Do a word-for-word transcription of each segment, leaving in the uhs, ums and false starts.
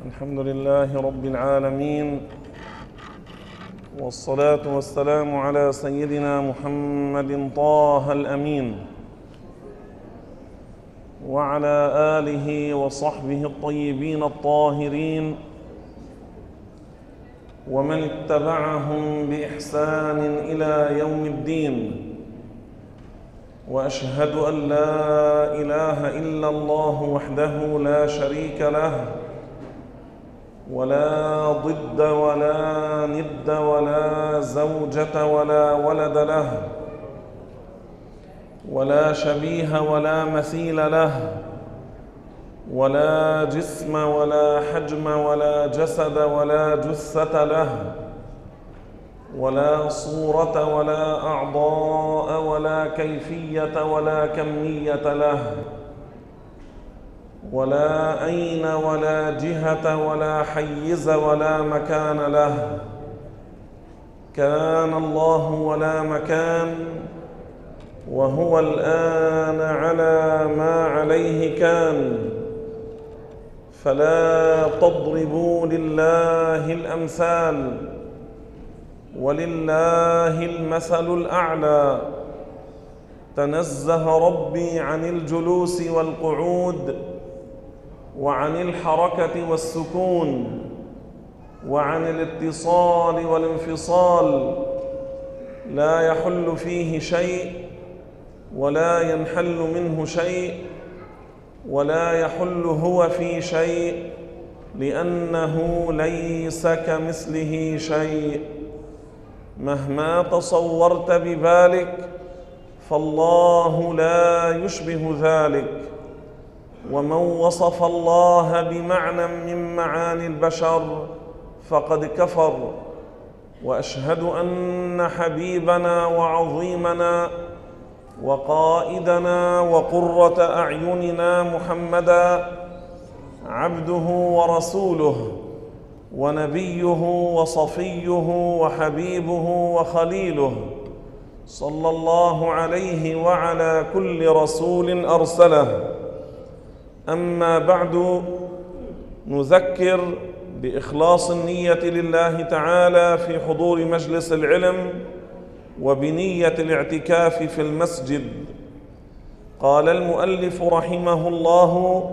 الحمد لله رب العالمين، والصلاة والسلام على سيدنا محمد طه الأمين وعلى آله وصحبه الطيبين الطاهرين ومن اتبعهم بإحسان إلى يوم الدين. وأشهد أن لا إله إلا الله وحده لا شريك له، ولا ضد ولا ند ولا زوجة ولا ولد له، ولا شبيه ولا مثيل له، ولا جسم ولا حجم ولا جسد ولا جثة له، ولا صورة ولا أعضاء ولا كيفية ولا كمية له، ولا أين ولا جهة ولا حيز ولا مكان له. كان الله ولا مكان، وهو الآن على ما عليه كان. فلا تضربوا لله الأمثال، ولله المثل الأعلى. تنزه ربي عن الجلوس والقعود، وعن الحركة والسكون، وعن الاتصال والانفصال. لا يحل فيه شيء ولا ينحل منه شيء، ولا يحل هو في شيء، لأنه ليس كمثله شيء. مهما تصورت ببالك فالله لا يشبه ذلك. ومن وصف الله بمعنى من معاني البشر فقد كفر. وأشهد أن حبيبنا وعظيمنا وقائدنا وقرة أعيننا محمدا عبده ورسوله ونبيه وصفيه وحبيبه وخليله، صلى الله عليه وعلى كل رسول أرسله. أما بعد، نذكر بإخلاص النية لله تعالى في حضور مجلس العلم وبنية الاعتكاف في المسجد. قال المؤلف رحمه الله: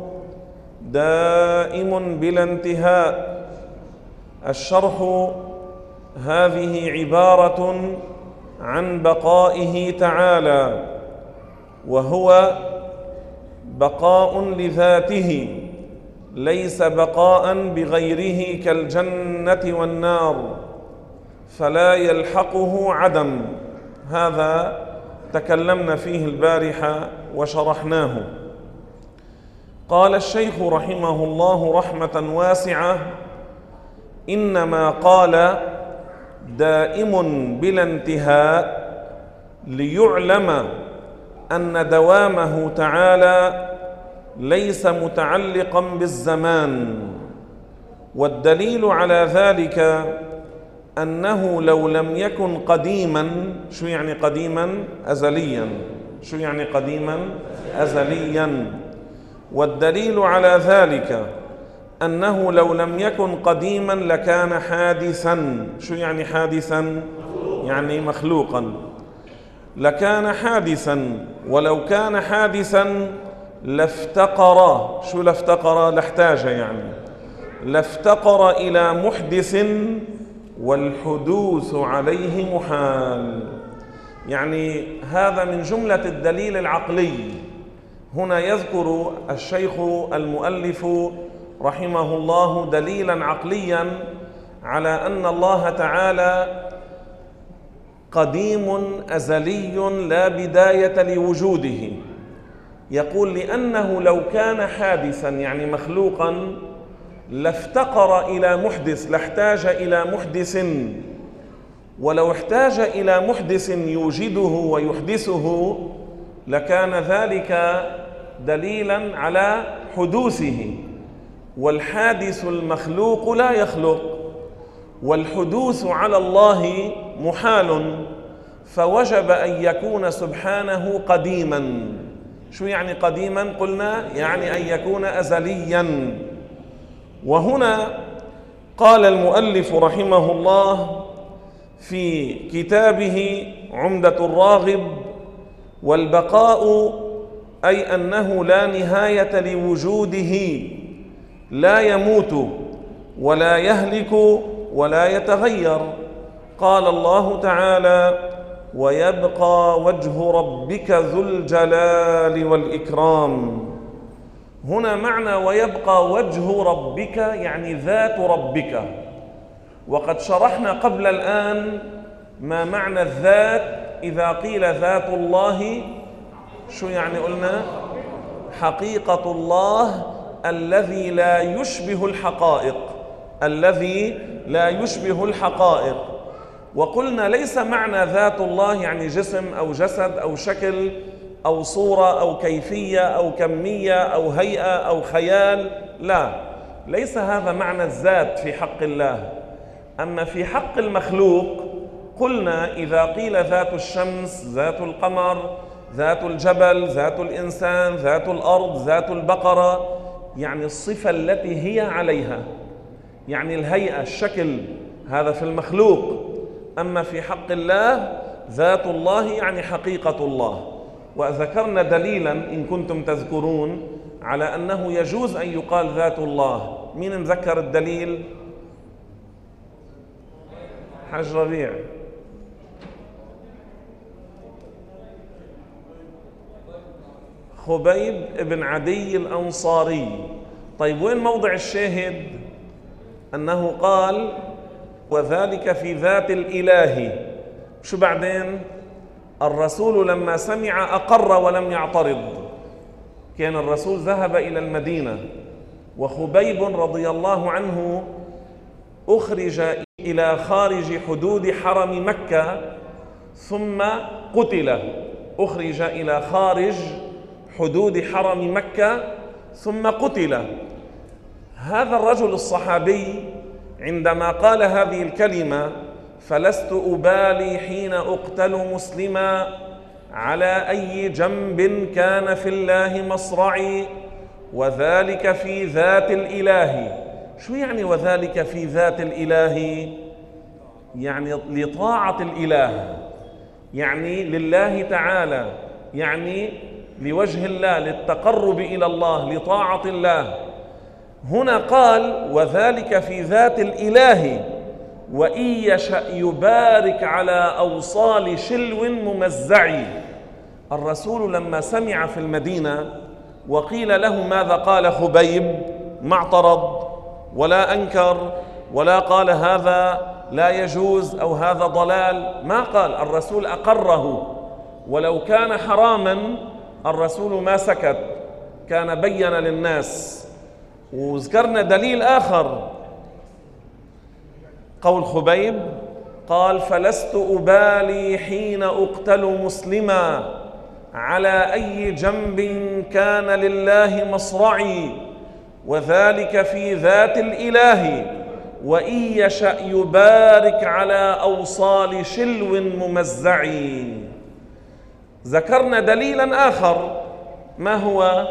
دائم بلا انتهاء. الشرح: هذه عبارة عن بقائه تعالى، وهو بقاء لذاته، ليس بقاء بغيره كالجنة والنار، فلا يلحقه عدم. هذا تكلمنا فيه البارحة وشرحناه. قال الشيخ رحمه الله رحمة واسعة: إنما قال دائم بلا انتهاء ليعلم أن دوامه تعالى ليس متعلقا بالزمان. والدليل على ذلك أنه لو لم يكن قديما. شو يعني قديما؟ أزليا. شو يعني قديما؟ أزليا. والدليل على ذلك أنه لو لم يكن قديما لكان حادثا. شو يعني حادثا؟ يعني مخلوقا. لكان حادثا، ولو كان حادثا لافتقر. شو لافتقر؟ لاحتاج يعني. لافتقر إلى محدث، والحدوث عليه محال. يعني هذا من جملة الدليل العقلي. هنا يذكر الشيخ المؤلف رحمه الله دليلا عقليا على أن الله تعالى قديم أزلي لا بداية لوجوده. يقول: لأنه لو كان حادثا يعني مخلوقا لافتقر إلى محدث، لاحتاج إلى محدث. ولو احتاج إلى محدث يوجده ويحدثه لكان ذلك دليلا على حدوثه. والحادث المخلوق لا يخلق، والحدوث على الله محال، فوجب أن يكون سبحانه قديما. شو يعني قديما؟ قلنا يعني أن يكون أزليا. وهنا قال المؤلف رحمه الله في كتابه عمدة الراغب: والبقاء أي أنه لا نهاية لوجوده، لا يموت ولا يهلك ولا يتغير. قال الله تعالى: ويبقى وجه ربك ذو الجلال والإكرام. هنا معنى ويبقى وجه ربك يعني ذات ربك، وقد شرحنا قبل الآن ما معنى الذات. إذا قيل ذات الله شو يعني؟ قلنا حقيقة الله الذي لا يشبه الحقائق، الذي لا يشبه الحقائق. وقلنا ليس معنى ذات الله يعني جسم أو جسد أو شكل أو صورة أو كيفية أو كمية أو هيئة أو خيال، لا، ليس هذا معنى الذات في حق الله. أما في حق المخلوق قلنا إذا قيل ذات الشمس، ذات القمر، ذات الجبل، ذات الإنسان، ذات الأرض، ذات البقرة، يعني الصفة التي هي عليها، يعني الهيئة، الشكل، هذا في المخلوق. أما في حق الله ذات الله يعني حقيقة الله. وذكرنا دليلا إن كنتم تذكرون على أنه يجوز أن يقال ذات الله. مين نذكر الدليل؟ حج ربيع. خبيب بن عدي الأنصاري. طيب وين موضع الشاهد؟ أنه قال: وذلك في ذات الإله. شو بعدين؟ الرسول لما سمع أقر ولم يعترض. كان الرسول ذهب إلى المدينة، وخبيب رضي الله عنه أخرج إلى خارج حدود حرم مكة ثم قتل. أخرج إلى خارج حدود حرم مكة ثم قتل. هذا الرجل الصحابي عندما قال هذه الكلمة: فلست أبالي حين أقتل مسلما على أي جنب كان في الله مصرعي وذلك في ذات الإله. شو يعني وذلك في ذات الإله؟ يعني لطاعة الإله، يعني لله تعالى، يعني لوجه الله، للتقرب إلى الله، لطاعة الله. هنا قال: وذلك في ذات الإله وإن يشأ يبارك على أوصال شلو ممزع. الرسول لما سمع في المدينة وقيل له ماذا قال خبيب، ما اعترض ولا أنكر ولا قال هذا لا يجوز أو هذا ضلال، ما قال. الرسول أقره، ولو كان حراما الرسول ما سكت، كان بين للناس. وذكرنا دليل آخر، قول خبيب قال: فلست أبالي حين أقتل مسلما على أي جنب كان لله مصرعي وذلك في ذات الإله وإن يشأ يبارك على أوصال شلو ممزع. ذكرنا دليلا آخر، ما هو؟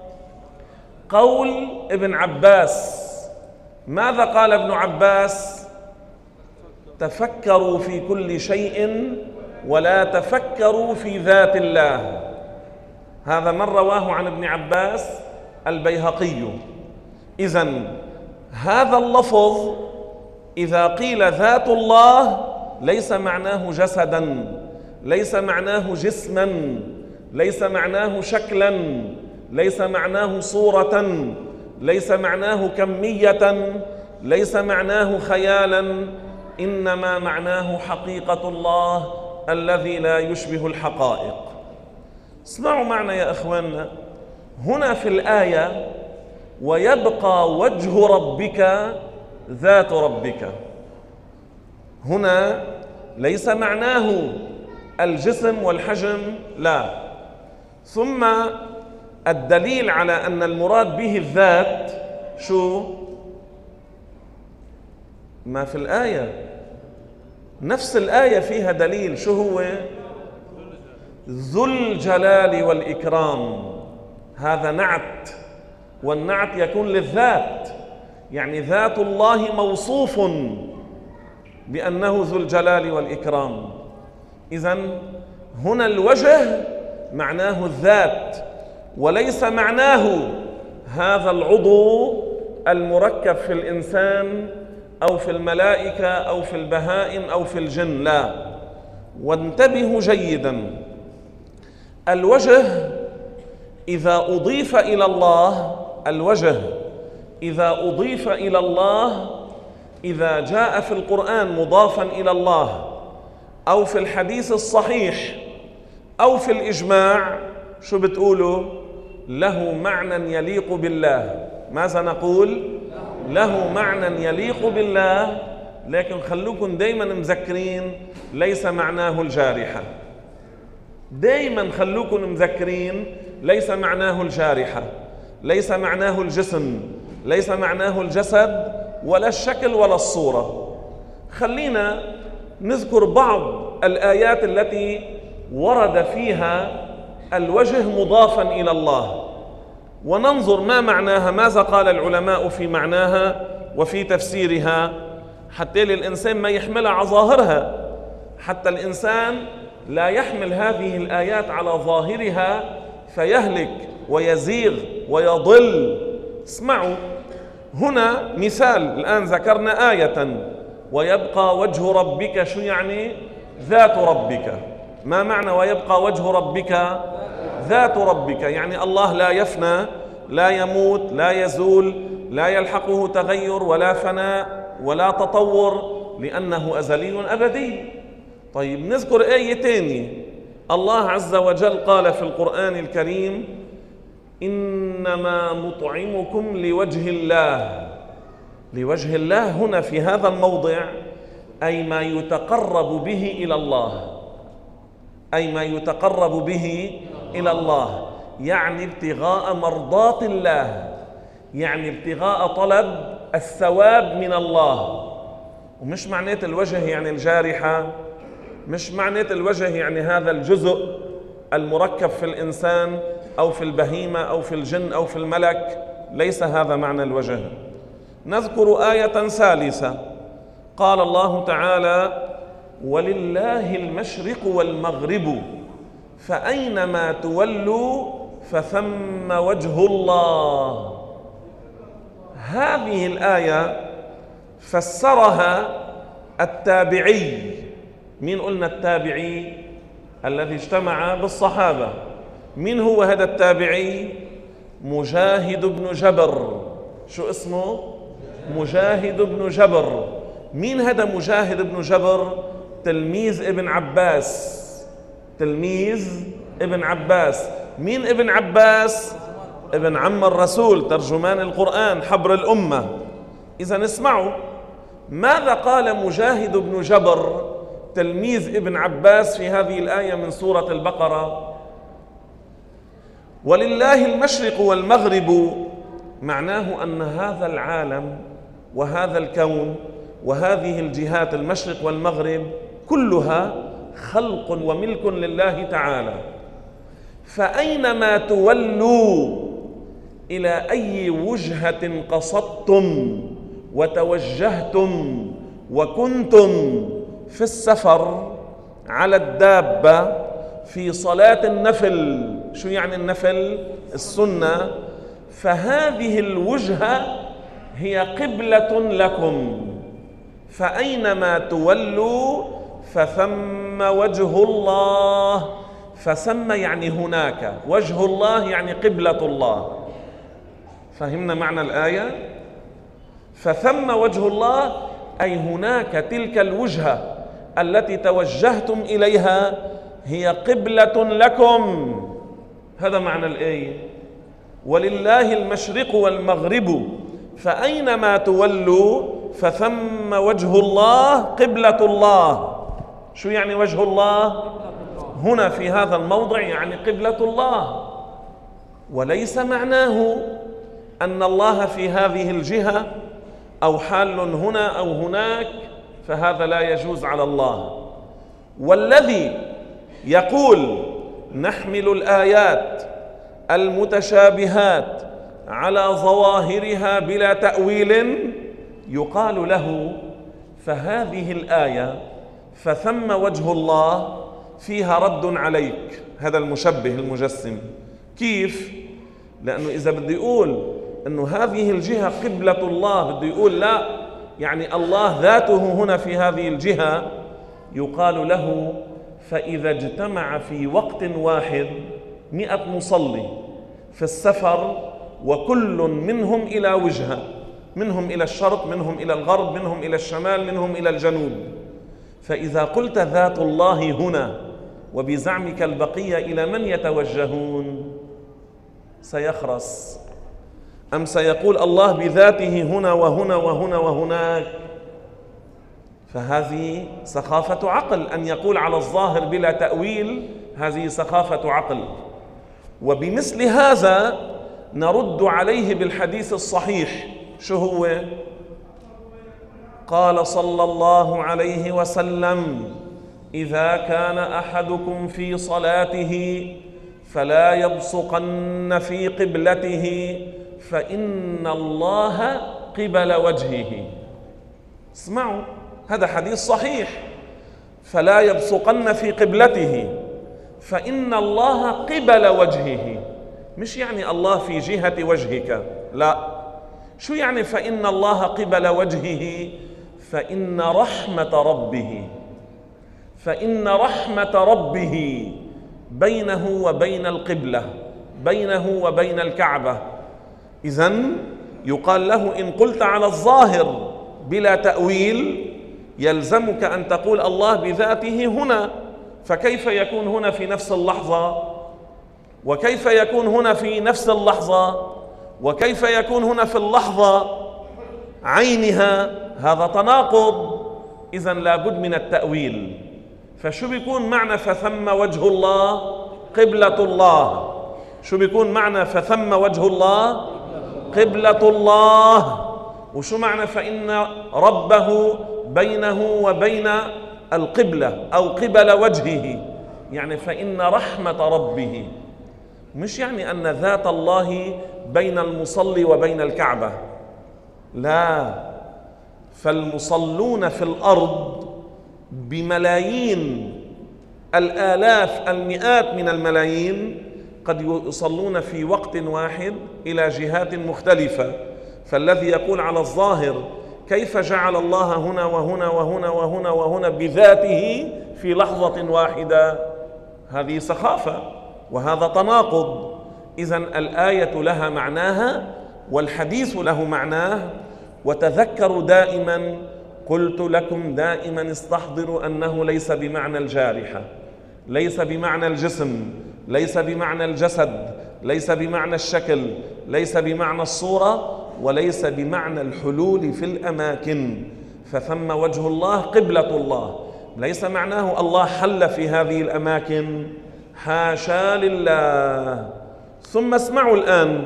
قول ابن عباس. ماذا قال ابن عباس؟ تفكروا في كل شيء ولا تفكروا في ذات الله. هذا من رواه عن ابن عباس البيهقي. إذن هذا اللفظ إذا قيل ذات الله ليس معناه جسدا، ليس معناه جسما، ليس معناه شكلا، ليس معناه صورة، ليس معناه كمية، ليس معناه خيالا، إنما معناه حقيقة الله الذي لا يشبه الحقائق. اسمعوا معنا يا أخواننا، هنا في الآية: ويبقى وجه ربك ذات ربك. هنا ليس معناه الجسم والحجم، لا. ثم الدليل على أن المراد به الذات شو؟ ما في الآية، نفس الآية فيها دليل. شو هو؟ ذو الجلال والإكرام. هذا نعت، والنعت يكون للذات، يعني ذات الله موصوف بأنه ذو الجلال والإكرام. إذن هنا الوجه معناه الذات، وليس معناه هذا العضو المركب في الإنسان أو في الملائكة أو في البهائم أو في الجن، لا. وانتبهوا جيدا، الوجه إذا أضيف إلى الله الوجه إذا أضيف إلى الله إذا جاء في القرآن مضافا إلى الله أو في الحديث الصحيح أو في الإجماع، شو بتقولوا؟ له معنى يليق بالله. ماذا نقول؟ له معنى يليق بالله. لكن خلوكم دايما مذكرين ليس معناه الجارحة. دايما خلوكم مذكرين ليس معناه الجارحة، ليس معناه الجسم، ليس معناه الجسد ولا الشكل ولا الصورة. خلينا نذكر بعض الآيات التي ورد فيها الوجه مضافا إلى الله وننظر ما معناها، ماذا قال العلماء في معناها وفي تفسيرها، حتى للإنسان ما يحملها على ظاهرها، حتى الإنسان لا يحمل هذه الآيات على ظاهرها فيهلك ويزيغ ويضل. اسمعوا هنا مثال، الآن ذكرنا آية ويبقى وجه ربك، شو يعني؟ ذات ربك. ما معنى ويبقى وجه ربك؟ ذات ربك، يعني الله لا يفنى، لا يموت، لا يزول، لا يلحقه تغير ولا فناء ولا تطور، لأنه أزلي أبدي. طيب نذكر آية تانية، الله عز وجل قال في القرآن الكريم: إنما نطعمكم لوجه الله. لوجه الله هنا في هذا الموضع أي ما يتقرب به إلى الله، أي ما يتقرب به إلى الله، يعني ابتغاء مرضات الله، يعني ابتغاء طلب الثواب من الله. ومش معنات الوجه يعني الجارحة، مش معنات الوجه يعني هذا الجزء المركب في الإنسان أو في البهيمة أو في الجن أو في الملك، ليس هذا معنى الوجه. نذكر آية ثالثة، قال الله تعالى: ولله المشرق والمغرب فأينما تولوا فثم وجه الله. هذه الآية فسرها التابعي. مين قلنا التابعي؟ الذي اجتمع بالصحابة. مين هو هذا التابعي؟ مجاهد بن جبر. شو اسمه؟ مجاهد بن جبر. مين هذا مجاهد بن جبر؟ تلميذ ابن عباس. تلميذ ابن عباس. مين ابن عباس؟ ابن عم الرسول، ترجمان القرآن، حبر الأمة. إذا اسمعوا ماذا قال مجاهد بن جبر تلميذ ابن عباس في هذه الآية من سورة البقرة: ولله المشرق والمغرب، معناه أن هذا العالم وهذا الكون وهذه الجهات المشرق والمغرب كلها خلق وملك لله تعالى، فأينما تولوا، إلى أي وجهة قصدتم وتوجهتم وكنتم في السفر، على الدابة، في صلاة النفل. شو يعني النفل؟ السنة. فهذه الوجهة هي قبلة لكم، فأينما تولوا فثم وجه الله. فثم يعني هناك، وجه الله يعني قبلة الله. فهمنا معنى الآية؟ فثم وجه الله أي هناك تلك الوجهة التي توجهتم إليها هي قبلة لكم. هذا معنى الآية: ولله المشرق والمغرب فأينما تولوا فثم وجه الله قبلة الله. شو يعني وجه الله؟ هنا في هذا الموضع يعني قبلة الله، وليس معناه أن الله في هذه الجهة أو حال هنا أو هناك، فهذا لا يجوز على الله. والذي يقول نحمل الآيات المتشابهات على ظواهرها بلا تأويل يقال له فهذه الآية فثم وجه الله فيها رد عليك، هذا المشبه المجسم. كيف؟ لأنه إذا بدي يقول أنه هذه الجهة قبلة الله، بدي يقول لا، يعني الله ذاته هنا في هذه الجهة، يقال له فإذا اجتمع في وقت واحد مئة مصلي في السفر وكل منهم إلى وجهة، منهم إلى الشرق، منهم إلى الغرب، منهم إلى الشمال، منهم إلى الجنوب، فإذا قلت ذات الله هنا وبزعمك البقية إلى من يتوجهون؟ سيخرس، أم سيقول الله بذاته هنا وهنا وهنا وهناك؟ فهذه سخافة عقل أن يقول على الظاهر بلا تأويل، هذه سخافة عقل. وبمثل هذا نرد عليه بالحديث الصحيح. شو هو؟ قال صلى الله عليه وسلم: إذا كان أحدكم في صلاته فلا يبصقن في قبلته فإن الله قبل وجهه. اسمعوا، هذا حديث صحيح. فلا يبصقن في قبلته فإن الله قبل وجهه، مش يعني الله في جهة وجهك، لا. شو يعني فإن الله قبل وجهه؟ فإن رحمة ربه فإن رحمة ربه بينه وبين القبلة، بينه وبين الكعبة. إذن يقال له إن قلت على الظاهر بلا تأويل يلزمك أن تقول الله بذاته هنا، فكيف يكون هنا في نفس اللحظة؟ وكيف يكون هنا في نفس اللحظة؟ وكيف يكون هنا في اللحظة عينها؟ هذا تناقض. إذن لابد من التأويل. فشو بيكون معنى فثم وجه الله؟ قبلة الله. شو بيكون معنى فثم وجه الله؟ قبلة الله. وشو معنى فإن ربه بينه وبين القبلة أو قبل وجهه؟ يعني فإن رحمة ربه، مش يعني أن ذات الله بين المصلي وبين الكعبة، لا. فالمصلون في الأرض بملايين، الآلاف، المئات من الملايين، قد يصلون في وقت واحد إلى جهات مختلفة. فالذي يقول على الظاهر كيف جعل الله هنا وهنا وهنا وهنا وهنا بذاته في لحظة واحدة، هذه سخافة وهذا تناقض. إذن الآية لها معناها والحديث له معناه. وتذكروا دائما، قلت لكم دائما استحضروا أنه ليس بمعنى الجارحة، ليس بمعنى الجسم، ليس بمعنى الجسد، ليس بمعنى الشكل، ليس بمعنى الصورة، وليس بمعنى الحلول في الأماكن. فثم وجه الله قبلة الله، ليس معناه الله حل في هذه الأماكن، حاشا لله. ثم اسمعوا الآن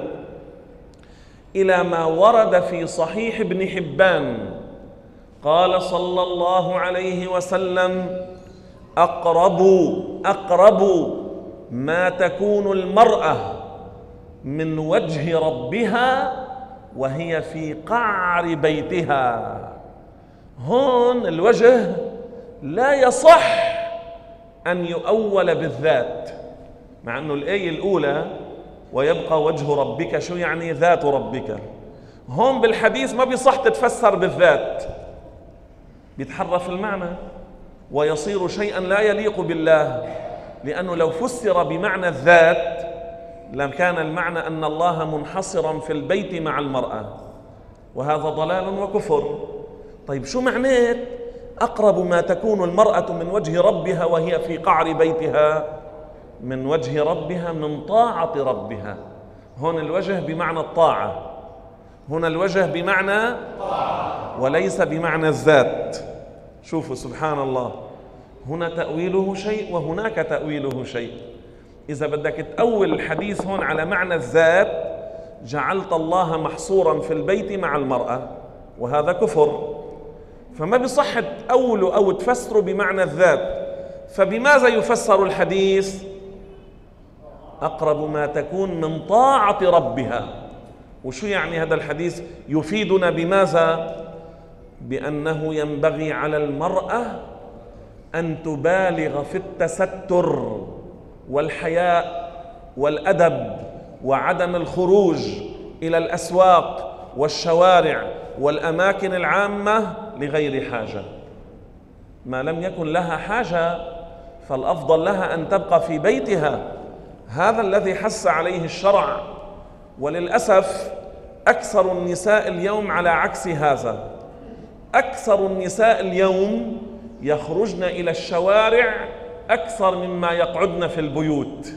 إلى ما ورد في صحيح ابن حبان. قال صلى الله عليه وسلم: أقرب أقرب ما تكون المرأة من وجه ربها وهي في قعر بيتها. هون الوجه لا يصح أن يؤول بالذات، مع أنه الآية الأولى ويبقى وجه ربك، شو يعني ذات ربك؟ هون بالحديث ما بيصح تتفسر بالذات، بيتحرف المعنى ويصير شيئا لا يليق بالله. لأنه لو فسر بمعنى الذات لكان المعنى أن الله منحصرا في البيت مع المرأة، وهذا ضلال وكفر. طيب شو معنات أقرب ما تكون المرأة من وجه ربها وهي في قعر بيتها؟ من وجه ربها، من طاعة ربها. هون الوجه بمعنى الطاعة، هنا الوجه بمعنى وليس بمعنى الذات. شوفوا سبحان الله، هنا تأويله شيء وهناك تأويله شيء. إذا بدك تأول الحديث هون على معنى الذات جعلت الله محصورا في البيت مع المرأة، وهذا كفر، فما بصح تأوله أو تفسره بمعنى الذات. فبماذا يفسر الحديث؟ أقرب ما تكون من طاعة ربها، وشو يعني هذا الحديث؟ يفيدنا بماذا؟ بأنه ينبغي على المرأة أن تبالغ في التستر والحياء والأدب وعدم الخروج إلى الأسواق والشوارع والأماكن العامة لغير حاجة. ما لم يكن لها حاجة فالأفضل لها أن تبقى في بيتها. هذا الذي حث عليه الشرع. وللأسف أكثر النساء اليوم على عكس هذا. أكثر النساء اليوم يخرجن إلى الشوارع أكثر مما يقعدن في البيوت.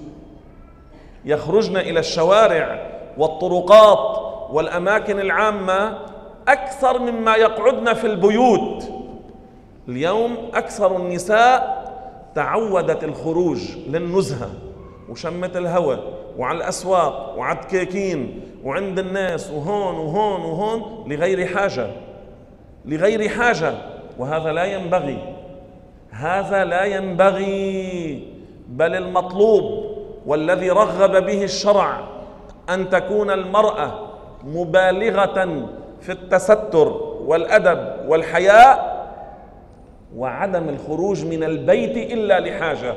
يخرجن إلى الشوارع والطرقات والأماكن العامة أكثر مما يقعدن في البيوت. اليوم أكثر النساء تعودت الخروج للنزهة وشمة الهواء وعلى الأسواق وعلى الكاكين وعند الناس وهون وهون وهون لغير حاجة لغير حاجة وهذا لا ينبغي. هذا لا ينبغي، بل المطلوب والذي رغب به الشرع أن تكون المرأة مبالغة في التستر والأدب والحياء وعدم الخروج من البيت إلا لحاجة.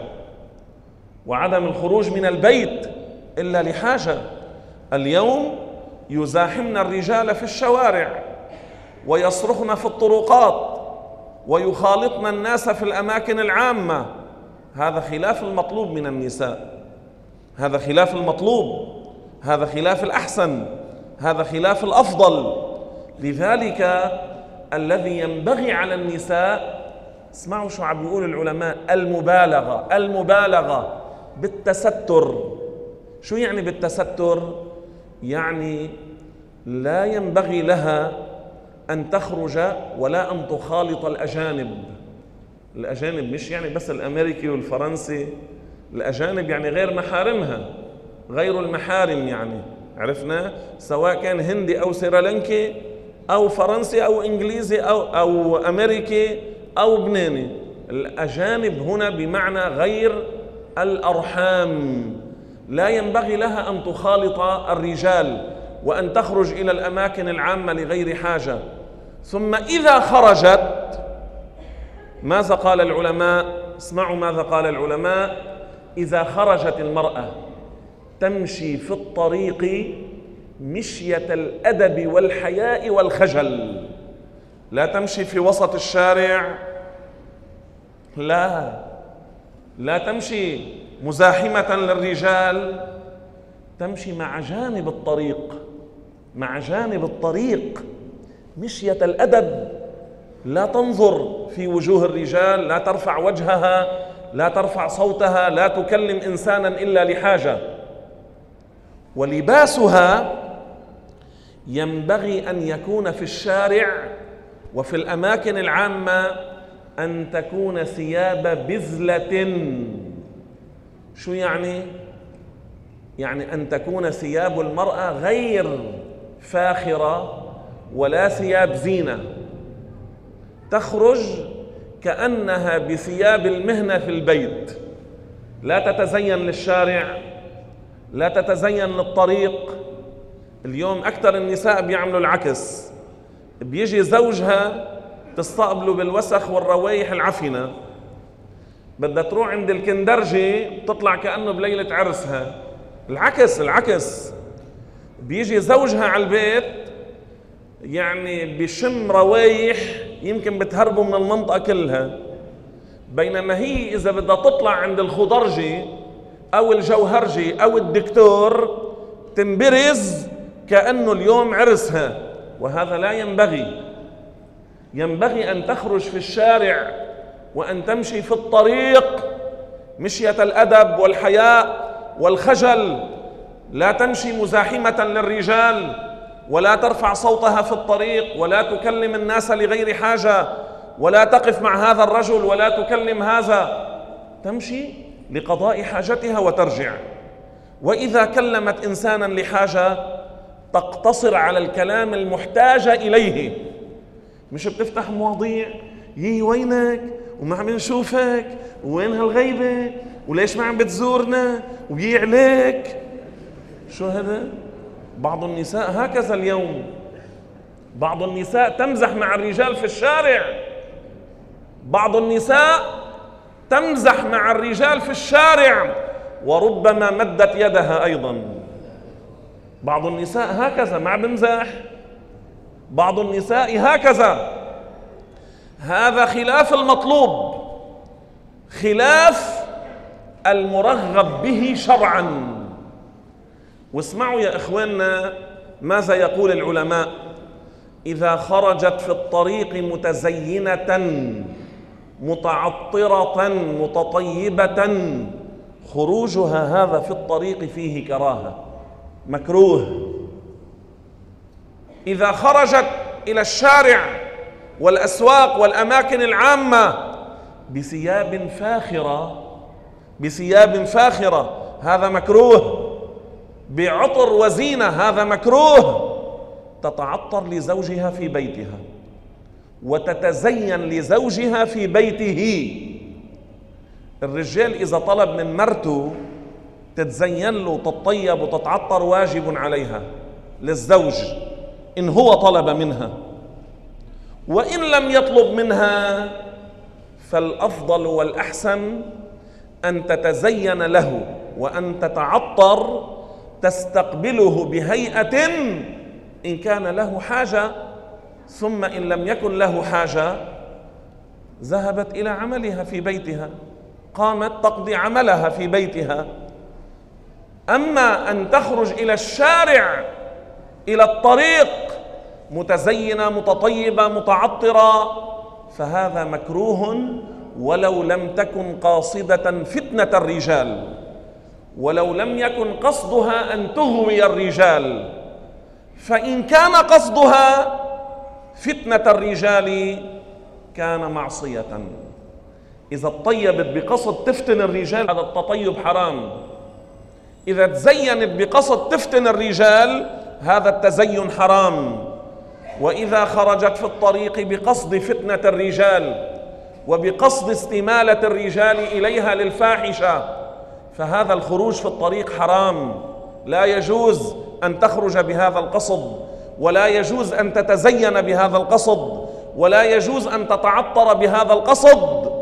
وعدم الخروج من البيت إلا لحاجة. اليوم يزاحمن الرجال في الشوارع ويصرخن في الطرقات ويخالطن الناس في الأماكن العامة. هذا خلاف المطلوب من النساء. هذا خلاف المطلوب. هذا خلاف الأحسن. هذا خلاف الأفضل. لذلك الذي ينبغي على النساء، اسمعوا شو عم بيقول العلماء، المبالغة المبالغة بالتستر. شو يعني بالتستر؟ يعني لا ينبغي لها أن تخرج ولا أن تخالط الأجانب. الأجانب مش يعني بس الأمريكي والفرنسي، الأجانب يعني غير محارمها، غير المحارم يعني، عرفنا؟ سواء كان هندي أو سريلانكي أو فرنسي أو إنجليزي أو, أو أمريكي أو لبناني. الأجانب هنا بمعنى غير الأرحام. لا ينبغي لها أن تخالط الرجال وأن تخرج إلى الأماكن العامة لغير حاجة. ثم إذا خرجت، ماذا قال العلماء؟ اسمعوا ماذا قال العلماء. إذا خرجت المرأة تمشي في الطريق مشية الأدب والحياء والخجل. لا تمشي في وسط الشارع، لا لا تمشي مزاحمة للرجال، تمشي مع جانب الطريق، مع جانب الطريق مشية الأدب. لا تنظر في وجوه الرجال، لا ترفع وجهها، لا ترفع صوتها، لا تكلم إنسانا إلا لحاجة. ولباسها ينبغي أن يكون في الشارع وفي الأماكن العامة أن تكون ثياب بذلة. شو يعني؟ يعني أن تكون ثياب المرأة غير فاخرة ولا ثياب زينة، تخرج كأنها بثياب المهنة في البيت، لا تتزين للشارع، لا تتزين للطريق. اليوم أكثر النساء بيعملوا العكس، بيجي زوجها تستقبله بالوسخ والروايح العفنة، بدها تروح عند الكندرجي تطلع كأنه بليلة عرسها. العكس العكس بيجي زوجها على البيت يعني بشم روايح يمكن بتهربوا من المنطقة كلها، بينما هي إذا بدها تطلع عند الخضرجي أو الجوهرجي أو الدكتور تنبرز كأنه اليوم عرسها. وهذا لا ينبغي. ينبغي أن تخرج في الشارع وأن تمشي في الطريق مشية الأدب والحياء والخجل. لا تمشي مزاحمة للرجال ولا ترفع صوتها في الطريق ولا تكلم الناس لغير حاجة ولا تقف مع هذا الرجل ولا تكلم هذا. تمشي لقضاء حاجتها وترجع. وإذا كلمت إنسانا لحاجة تقتصر على الكلام المحتاج إليه، مش بتفتح مواضيع يي وينك وما عم نشوفك وين هالغيبة وليش ما عم بتزورنا ويي عليك. شو هذا؟ بعض النساء هكذا اليوم، بعض النساء تمزح مع الرجال في الشارع، بعض النساء تمزح مع الرجال في الشارع وربما مدت يدها أيضا. بعض النساء هكذا مع بمزاح، بعض النساء هكذا. هذا خلاف المطلوب، خلاف المرغب به شرعا. واسمعوا يا إخواننا ماذا يقول العلماء: إذا خرجت في الطريق متزينة متعطرة متطيبة خروجها هذا في الطريق فيه كراهة، مكروه. إذا خرجت إلى الشارع والأسواق والأماكن العامة بثياب فاخرة، بثياب فاخرة هذا مكروه، بعطر وزينة هذا مكروه. تتعطر لزوجها في بيتها وتتزين لزوجها في بيته. الرجال إذا طلب من مرته تتزين له وتطيب وتتعطر واجب عليها للزوج إن هو طلب منها، وإن لم يطلب منها فالأفضل والأحسن أن تتزين له وأن تتعطر تستقبله بهيئة إن كان له حاجة، ثم إن لم يكن له حاجة ذهبت إلى عملها في بيتها، قامت تقضي عملها في بيتها. أما أن تخرج إلى الشارع إلى الطريق متزينة متطيبة متعطرة فهذا مكروه، ولو لم تكن قاصدة فتنة الرجال، ولو لم يكن قصدها أن تغوي الرجال. فإن كان قصدها فتنة الرجال كان معصية. إذا تطيبت بقصد تفتن الرجال هذا التطيب حرام، إذا تزينت بقصد تفتن الرجال هذا التزين حرام. وإذا خرجت في الطريق بقصد فتنة الرجال وبقصد استمالة الرجال إليها للفاحشة فهذا الخروج في الطريق حرام، لا يجوز أن تخرج بهذا القصد، ولا يجوز أن تتزين بهذا القصد، ولا يجوز أن تتعطر بهذا القصد.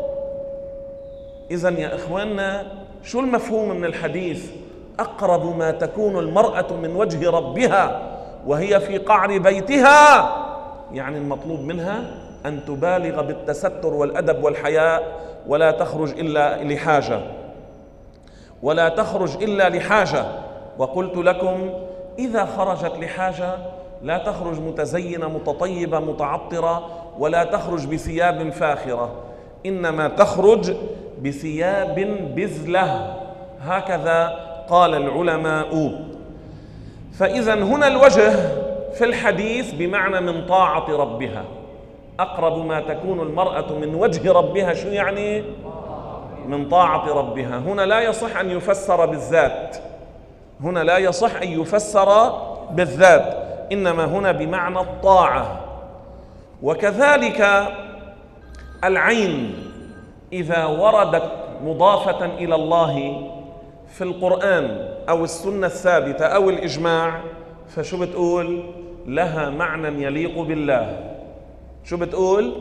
إذن يا إخواننا شو المفهوم من الحديث؟ أقرب ما تكون المرأة من وجه ربها وهي في قعر بيتها، يعني المطلوب منها أن تبالغ بالتستر والأدب والحياء، ولا تخرج إلا لحاجة، ولا تخرج إلا لحاجة. وقلت لكم إذا خرجت لحاجة لا تخرج متزينة متطيبة متعطرة، ولا تخرج بثياب فاخرة، إنما تخرج بثياب بذلة، هكذا قال العلماء. فإذا هنا الوجه في الحديث بمعنى من طاعة ربها، أقرب ما تكون المرأة من وجه ربها. شو يعني؟ من طاعة ربها. هنا لا يصح أن يفسر بالذات، هنا لا يصح أن يفسر بالذات، إنما هنا بمعنى الطاعة. وكذلك العين إذا وردت مضافة إلى الله في القرآن أو السنة الثابتة أو الإجماع فشو بتقول؟ لها معنى يليق بالله. شو بتقول؟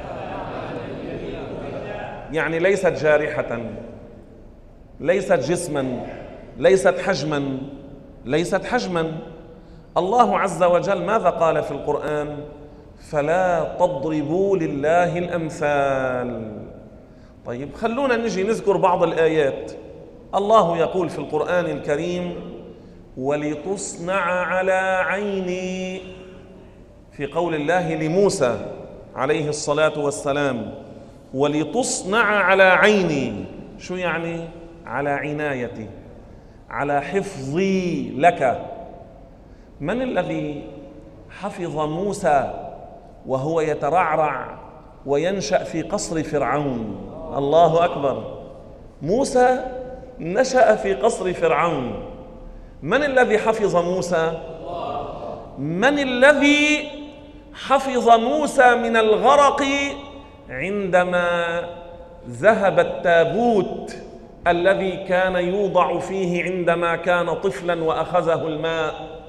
يعني ليست جارحة، ليست جسما، ليست حجما، ليست حجما. الله عز وجل ماذا قال في القرآن؟ فلا تضربوا لله الأمثال. طيب خلونا نجي نذكر بعض الآيات. الله يقول في القرآن الكريم ولتصنع على عيني، في قول الله لموسى عليه الصلاة والسلام ولتصنع على عيني. شو يعني؟ على عنايتي، على حفظي لك. من الذي حفظ موسى وهو يترعرع وينشأ في قصر فرعون؟ الله أكبر. موسى نشأ في قصر فرعون. من الذي حفظ موسى؟ من الذي حفظ موسى من الغرق عندما ذهب التابوت الذي كان يوضع فيه عندما كان طفلا وأخذه الماء؟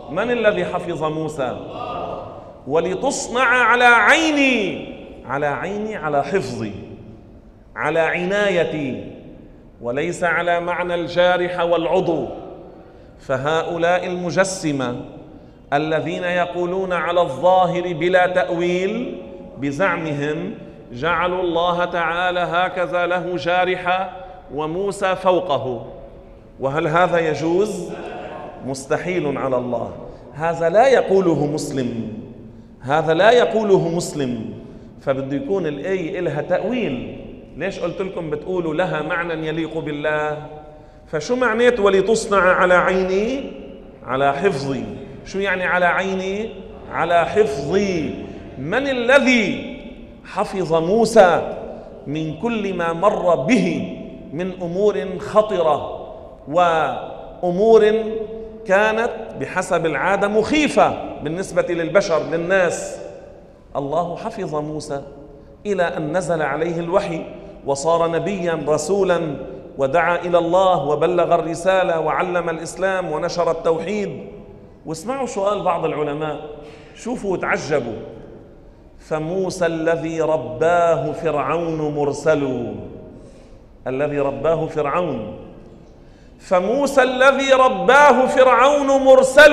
من الذي حفظ موسى؟ ولتصنع على عيني، على عيني على حفظي، على عنايتي، وليس على معنى الجارح والعضو. فهؤلاء المجسمة الذين يقولون على الظاهر بلا تأويل بزعمهم جعلوا الله تعالى هكذا له جارحة وموسى فوقه. وهل هذا يجوز؟ مستحيل على الله. هذا لا يقوله مسلم، هذا لا يقوله مسلم. فبده يكون الآية إلها تأويل. ليش قلت لكم بتقولوا لها معنى يليق بالله؟ فشو معنيت ولتصنع على عيني؟ على حفظي. شو يعني على عيني؟ على حفظي. من الذي حفظ موسى من كل ما مر به من أمور خطرة وأمور كانت بحسب العادة مخيفة بالنسبة للبشر للناس؟ الله حفظ موسى إلى أن نزل عليه الوحي وصار نبيا رسولا ودعا إلى الله وبلغ الرسالة وعلم الإسلام ونشر التوحيد. واسمعوا سؤال بعض العلماء، شوفوا وتعجبوا. فموسى الذي رباه فرعون مرسل، الذي رباه فرعون، فموسى الذي رباه فرعون مرسل،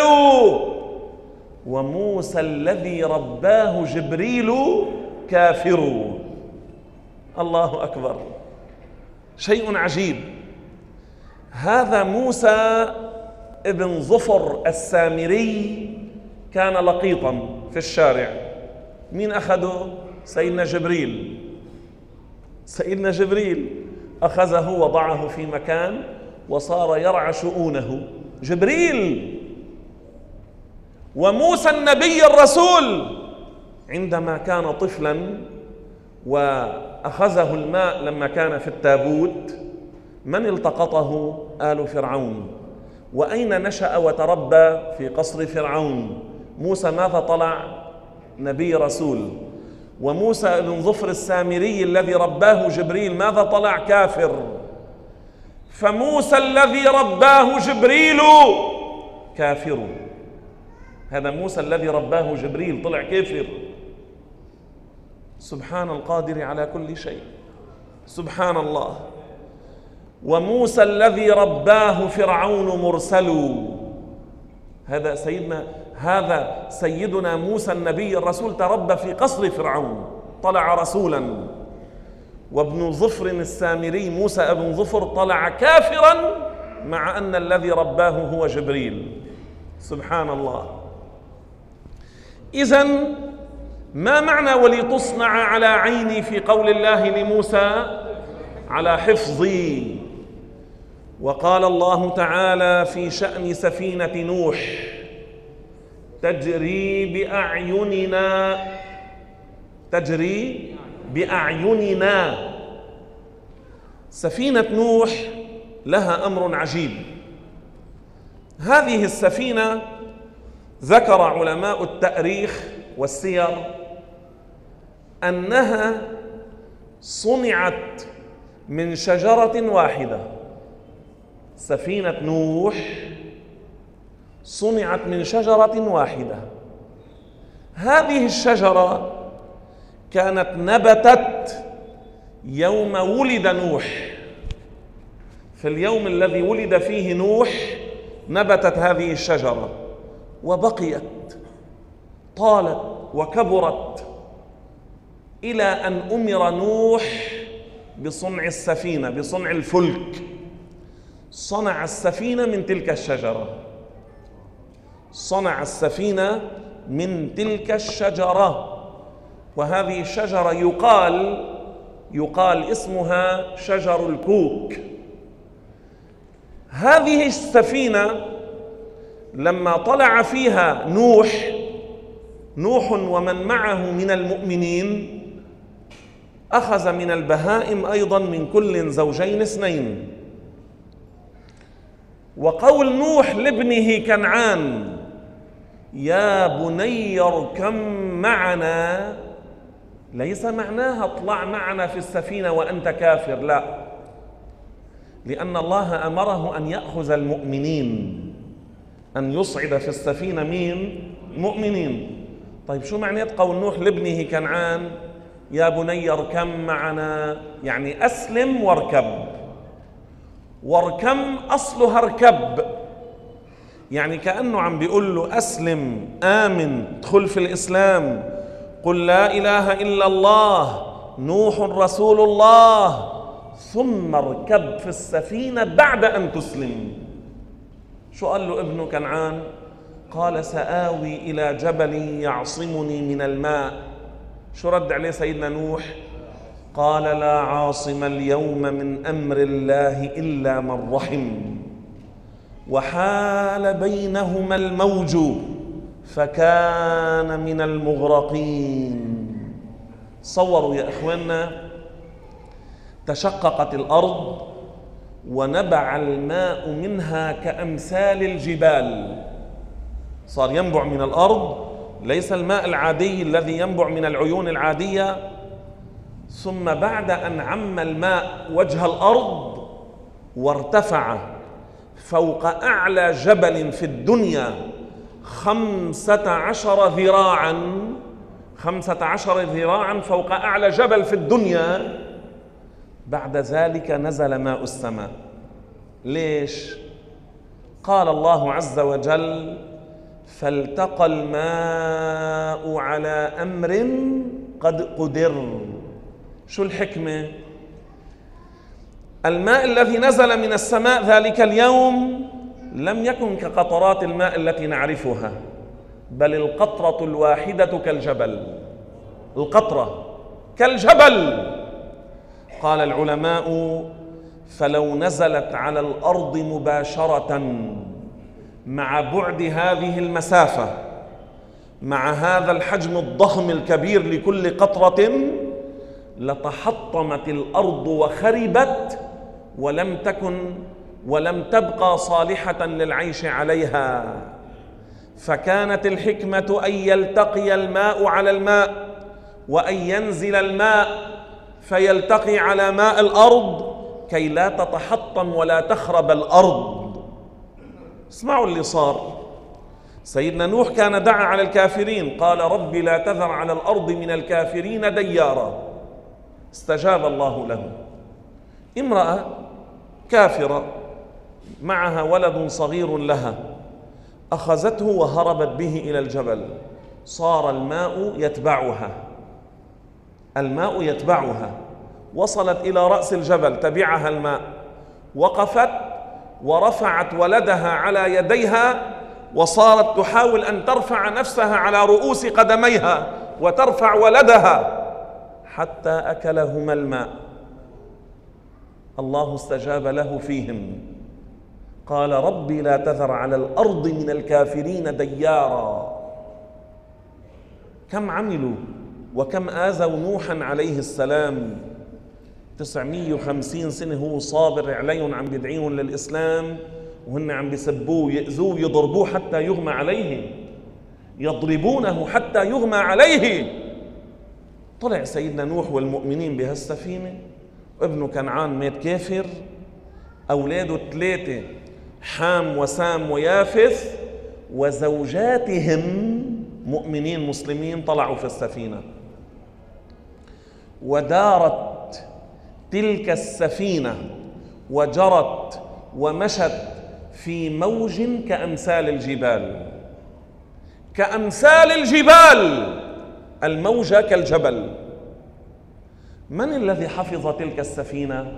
وموسى الذي رباه جبريل كافر. الله أكبر، شيء عجيب. هذا موسى ابن ظفر السامري كان لقيطا في الشارع. مين أخذه؟ سيدنا جبريل. سيدنا جبريل أخذه وضعه في مكان وصار يرعى شؤونه. جبريل. وموسى النبي الرسول عندما كان طفلا وأخذه الماء لما كان في التابوت، من التقطه؟ آل فرعون. وأين نشأ وتربى؟ في قصر فرعون. موسى ماذا طلع؟ نبي رسول. وموسى بن ظفر السامري الذي رباه جبريل ماذا طلع؟ كافر. فموسى الذي رباه جبريل كافر. هذا موسى الذي رباه جبريل طلع كافر. سبحان القادر على كل شيء، سبحان الله. وموسى الذي رباه فرعون مرسل. هذا سيدنا هذا سيدنا موسى النبي الرسول تربى في قصر فرعون، طلع رسولا. وابن ظفر السامري موسى ابن ظفر طلع كافرا مع أن الذي رباه هو جبريل. سبحان الله. إذن ما معنى ولتصنع على عيني في قول الله لموسى؟ على حفظي. وقال الله تعالى في شأن سفينة نوح تجري بأعيننا، تجري بأعيننا. سفينة نوح لها أمر عجيب. هذه السفينة ذكر علماء التاريخ والسير أنها صنعت من شجرة واحدة. سفينة نوح صنعت من شجرة واحدة. هذه الشجرة كانت نبتت يوم ولد نوح. في اليوم الذي ولد فيه نوح نبتت هذه الشجرة وبقيت، طالت وكبرت إلى أن أمر نوح بصنع السفينة، بصنع الفلك. صنع السفينة من تلك الشجرة، صنع السفينة من تلك الشجرة. وهذه الشجرة يقال يقال اسمها شجر الكوك. هذه السفينة لما طلع فيها نوح نوح ومن معه من المؤمنين أخذ من البهائم أيضا من كل زوجين اثنين. وقول نوح لابنه كنعان يا بني اركب معنا ليس معناها اطلع معنا في السفينة وأنت كافر، لا، لأن الله أمره أن يأخذ المؤمنين أن يصعد في السفينة مين؟ مؤمنين. طيب شو معنى قول نوح لابنه كنعان يا بني اركب معنا؟ يعني أسلم واركب. واركم أصلها اركب، يعني كأنه عم بيقول له أسلم، آمن، ادخل في الإسلام، قل لا إله إلا الله، نوح رسول الله، ثم اركب في السفينة بعد أن تسلم. شو قال له ابنه كنعان؟ قال سآوي إلى جبل يعصمني من الماء. شو رد عليه سيدنا نوح؟ قال لا عاصم اليوم من أمر الله إلا من رحم، وحال بينهما الموج فكان من المغرقين. صوروا يا إخواننا، تشققت الأرض ونبع الماء منها كأمثال الجبال، صار ينبع من الأرض، ليس الماء العادي الذي ينبع من العيون العادية. ثم بعد أن عم الماء وجه الأرض وارتفع فوق أعلى جبل في الدنيا خمسة عشر ذراعا، خمسة عشر ذراعا فوق أعلى جبل في الدنيا، بعد ذلك نزل ماء السماء. ليش؟ قال الله عز وجل فالتقى الماء على أمر قد قدر. شو الحكمة؟ الماء الذي نزل من السماء ذلك اليوم لم يكن كقطرات الماء التي نعرفها، بل القطرة الواحدة كالجبل، القطرة كالجبل. قال العلماء فلو نزلت على الأرض مباشرة مع بعد هذه المسافة، مع هذا الحجم الضخم الكبير لكل قطرة، لتحطمت الأرض وخربت ولم تكن ولم تبقى صالحة للعيش عليها. فكانت الحكمة أن يلتقي الماء على الماء، وأن ينزل الماء فيلتقي على ماء الأرض كي لا تتحطم ولا تخرب الأرض. اسمعوا اللي صار. سيدنا نوح كان دعا على الكافرين، قال رب لا تذر على الأرض من الكافرين ديارا، استجاب الله له. امرأة كافرة معها ولد صغير لها، أخذته وهربت به إلى الجبل، صار الماء يتبعها، الماء يتبعها، وصلت إلى رأس الجبل، تبعها الماء، وقفت ورفعت ولدها على يديها، وصارت تحاول أن ترفع نفسها على رؤوس قدميها وترفع ولدها حتى أكلهما الماء. الله استجاب له فيهم، قال ربي لا تذر على الأرض من الكافرين ديارا. كم عملوا وكم آذوا نوحا عليه السلام، تسعمية وخمسين سنة هو صابر عليهم، عم بيدعيهم للإسلام، وهن عم بيسبوه يأذوه يضربوه حتى يغمى عليه، يضربونه حتى يغمى عليه. طلع سيدنا نوح والمؤمنين بهالسفينة، ابنه كنعان مات كافر، أولاده ثلاثة حام وسام ويافث وزوجاتهم مؤمنين مسلمين طلعوا في السفينة. ودارت تلك السفينة وجرت ومشت في موج كأمثال الجبال، كأمثال الجبال، الموج كالجبل. من الذي حفظ تلك السفينة؟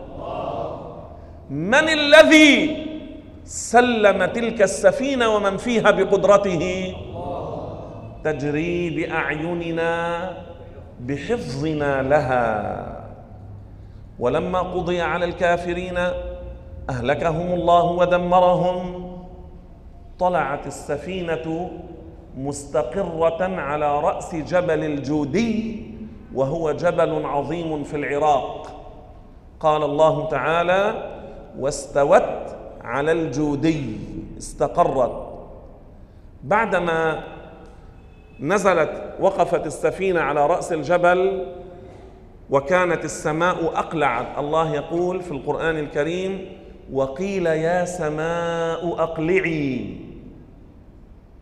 من الذي سلم تلك السفينة ومن فيها بقدرته؟ تجري بأعيننا بحفظنا لها. ولما قضي على الكافرين أهلكهم الله ودمرهم، طلعت السفينة مستقرة على رأس جبل الجودي، وهو جبل عظيم في العراق. قال الله تعالى واستوت على الجودي، استقرت. بعدما نزلت وقفت السفينة على رأس الجبل وكانت السماء أقلعت. الله يقول في القرآن الكريم وقيل يا سماء أقلعي،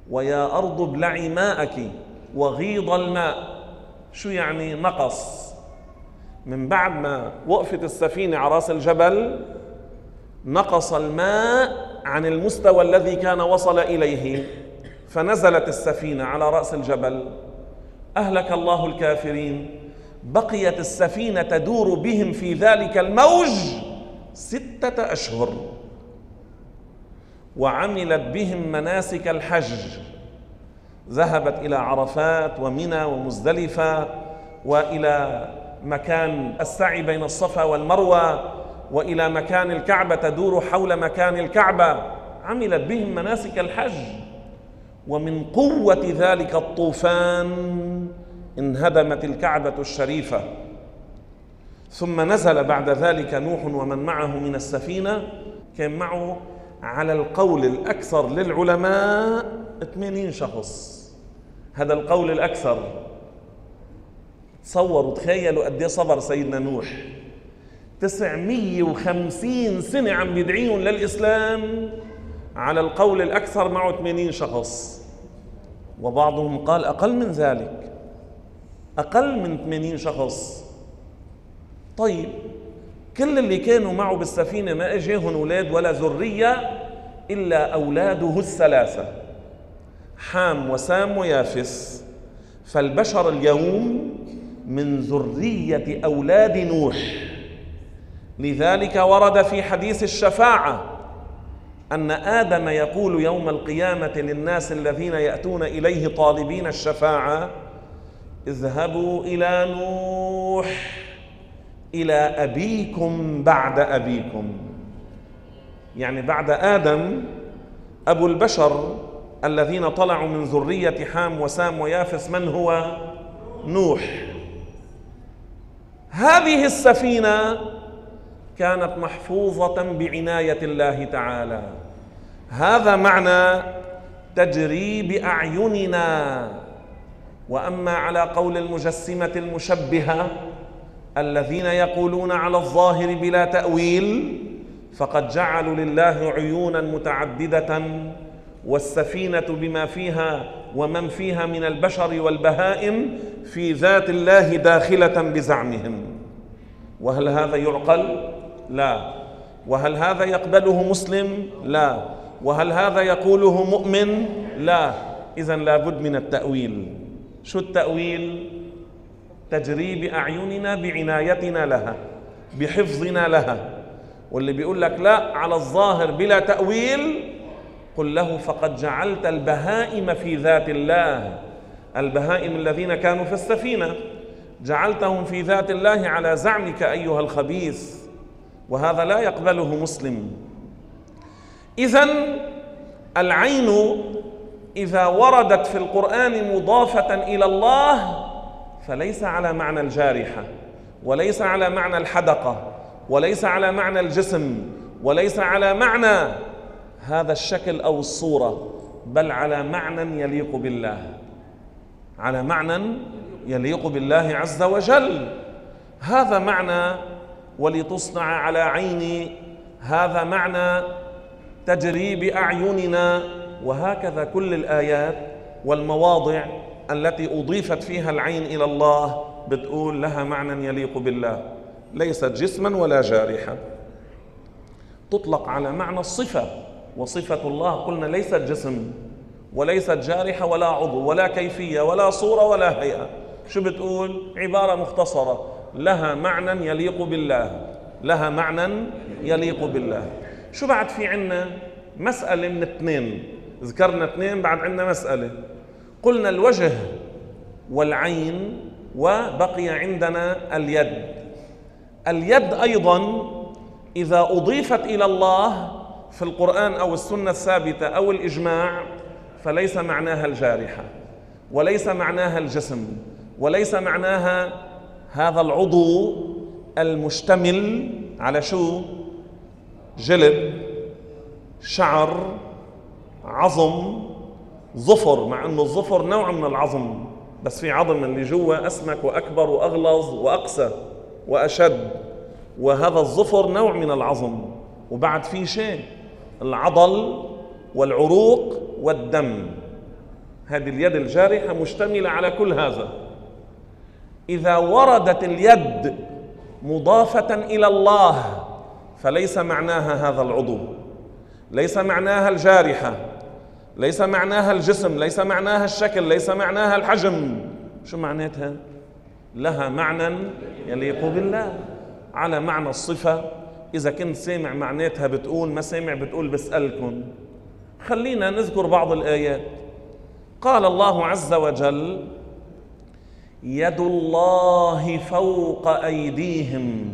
ويا أرض ابلعي ماءك وغيض الماء. شو يعني نقص؟ من بعد ما وقفت السفينة على رأس الجبل نقص الماء عن المستوى الذي كان وصل إليه، فنزلت السفينة على رأس الجبل، أهلك الله الكافرين. بقيت السفينة تدور بهم في ذلك الموج ستة أشهر، وعملت بهم مناسك الحج، ذهبت إلى عرفات ومنى ومزدلفة وإلى مكان السعي بين الصفا والمروة وإلى مكان الكعبة، تدور حول مكان الكعبة، عملت بهم مناسك الحج. ومن قوة ذلك الطوفان انهدمت الكعبة الشريفة. ثم نزل بعد ذلك نوح ومن معه من السفينة، كان معه على القول الأكثر للعلماء ثمانين شخص. هذا القول الأكثر. تصوروا تخيلوا قد ايه صبر سيدنا نوح، تسعمية وخمسين سنة عم بيدعيهم للإسلام، على القول الأكثر معه ثمانين شخص، وبعضهم قال أقل من ذلك، أقل من ثمانين شخص. طيب كل اللي كانوا معه بالسفينة ما اجاهم أولاد ولا ذرية إلا أولاده الثلاثة حام وسام ويافس. فالبشر اليوم من ذرية أولاد نوح. لذلك ورد في حديث الشفاعة أن آدم يقول يوم القيامة للناس الذين يأتون إليه طالبين الشفاعة: اذهبوا إلى نوح، إلى أبيكم بعد أبيكم. يعني بعد آدم أبو البشر الذين طلعوا من ذرية حام وسام ويافس من هو؟ نوح. هذه السفينة كانت محفوظة بعناية الله تعالى. هذا معنى تجري بأعيننا. وأما على قول المجسمة المشبهة الذين يقولون على الظاهر بلا تأويل، فقد جعلوا لله عيونا متعددة، والسفينة بما فيها ومن فيها من البشر والبهائم في ذات الله داخلة بزعمهم. وهل هذا يعقل؟ لا. وهل هذا يقبله مسلم؟ لا. وهل هذا يقوله مؤمن؟ لا. إذن لابد من التأويل. شو التأويل؟ تجري بأعيننا بعنايتنا لها، بحفظنا لها. واللي بيقول لك لا على الظاهر بلا تأويل، قل له فقد جعلت البهائم في ذات الله. البهائم الذين كانوا في السفينة جعلتهم في ذات الله على زعمك أيها الخبيث، وهذا لا يقبله مسلم. إذن العين إذا وردت في القرآن مضافة إلى الله فليس على معنى الجارحة، وليس على معنى الحدقة، وليس على معنى الجسم، وليس على معنى هذا الشكل أو الصورة، بل على معنى يليق بالله، على معنى يليق بالله عز وجل. هذا معنى ولتصنع على عيني، هذا معنى تجري بأعيننا. وهكذا كل الآيات والمواضع التي أضيفت فيها العين إلى الله بتقول لها معنى يليق بالله، ليست جسما ولا جارحة. تطلق على معنى الصفة، وصفة الله قلنا ليست جسم وليست جارحة ولا عضو ولا كيفية ولا صورة ولا هيئة. شو بتقول؟ عبارة مختصرة، لها معنى يليق بالله، لها معنى يليق بالله. شو بعد في عنا؟ مسألة من اثنين، ذكرنا اثنين بعد عنا مسألة. قلنا الوجه والعين، وبقي عندنا اليد. اليد أيضا إذا أضيفت إلى الله في القرآن أو السنة الثابتة أو الإجماع فليس معناها الجارحة، وليس معناها الجسم، وليس معناها هذا العضو المشتمل على شو؟ جلد، شعر، عظم، ظفر، مع أنه الظفر نوع من العظم، بس في عظم اللي جوا أسمك وأكبر وأغلظ وأقسى وأشد، وهذا الظفر نوع من العظم. وبعد في شيء، العضل والعروق والدم. هذه اليد الجارحة مشتملة على كل هذا. إذا وردت اليد مضافة إلى الله فليس معناها هذا العضو، ليس معناها الجارحة، ليس معناها الجسم، ليس معناها الشكل، ليس معناها الحجم. شو معناتها؟ لها معنى يليق بالله، على معنى الصفة. إذا كنت سامع معناتها بتقول، ما سامع بتقول بسألكم. خلينا نذكر بعض الآيات. قال الله عز وجل: يد الله فوق أيديهم.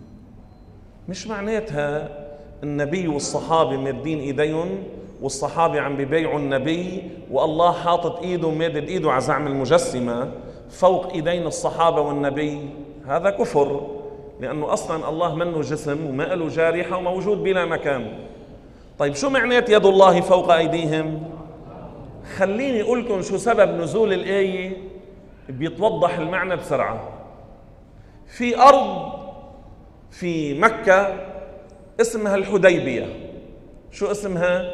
مش معناتها النبي والصحابة مادين إيديهم والصحابة عم بيبيعوا النبي والله حاطط إيده ومادد إيده على زعم المجسمة فوق إيدين الصحابة والنبي. هذا كفر، لأنه أصلا الله منه جسم وما له جارحة وموجود بلا مكان. طيب شو معنات يد الله فوق أيديهم؟ خليني أقول لكم شو سبب نزول الآية بيتوضح المعنى بسرعة. في أرض في مكة اسمها الحديبية. شو اسمها؟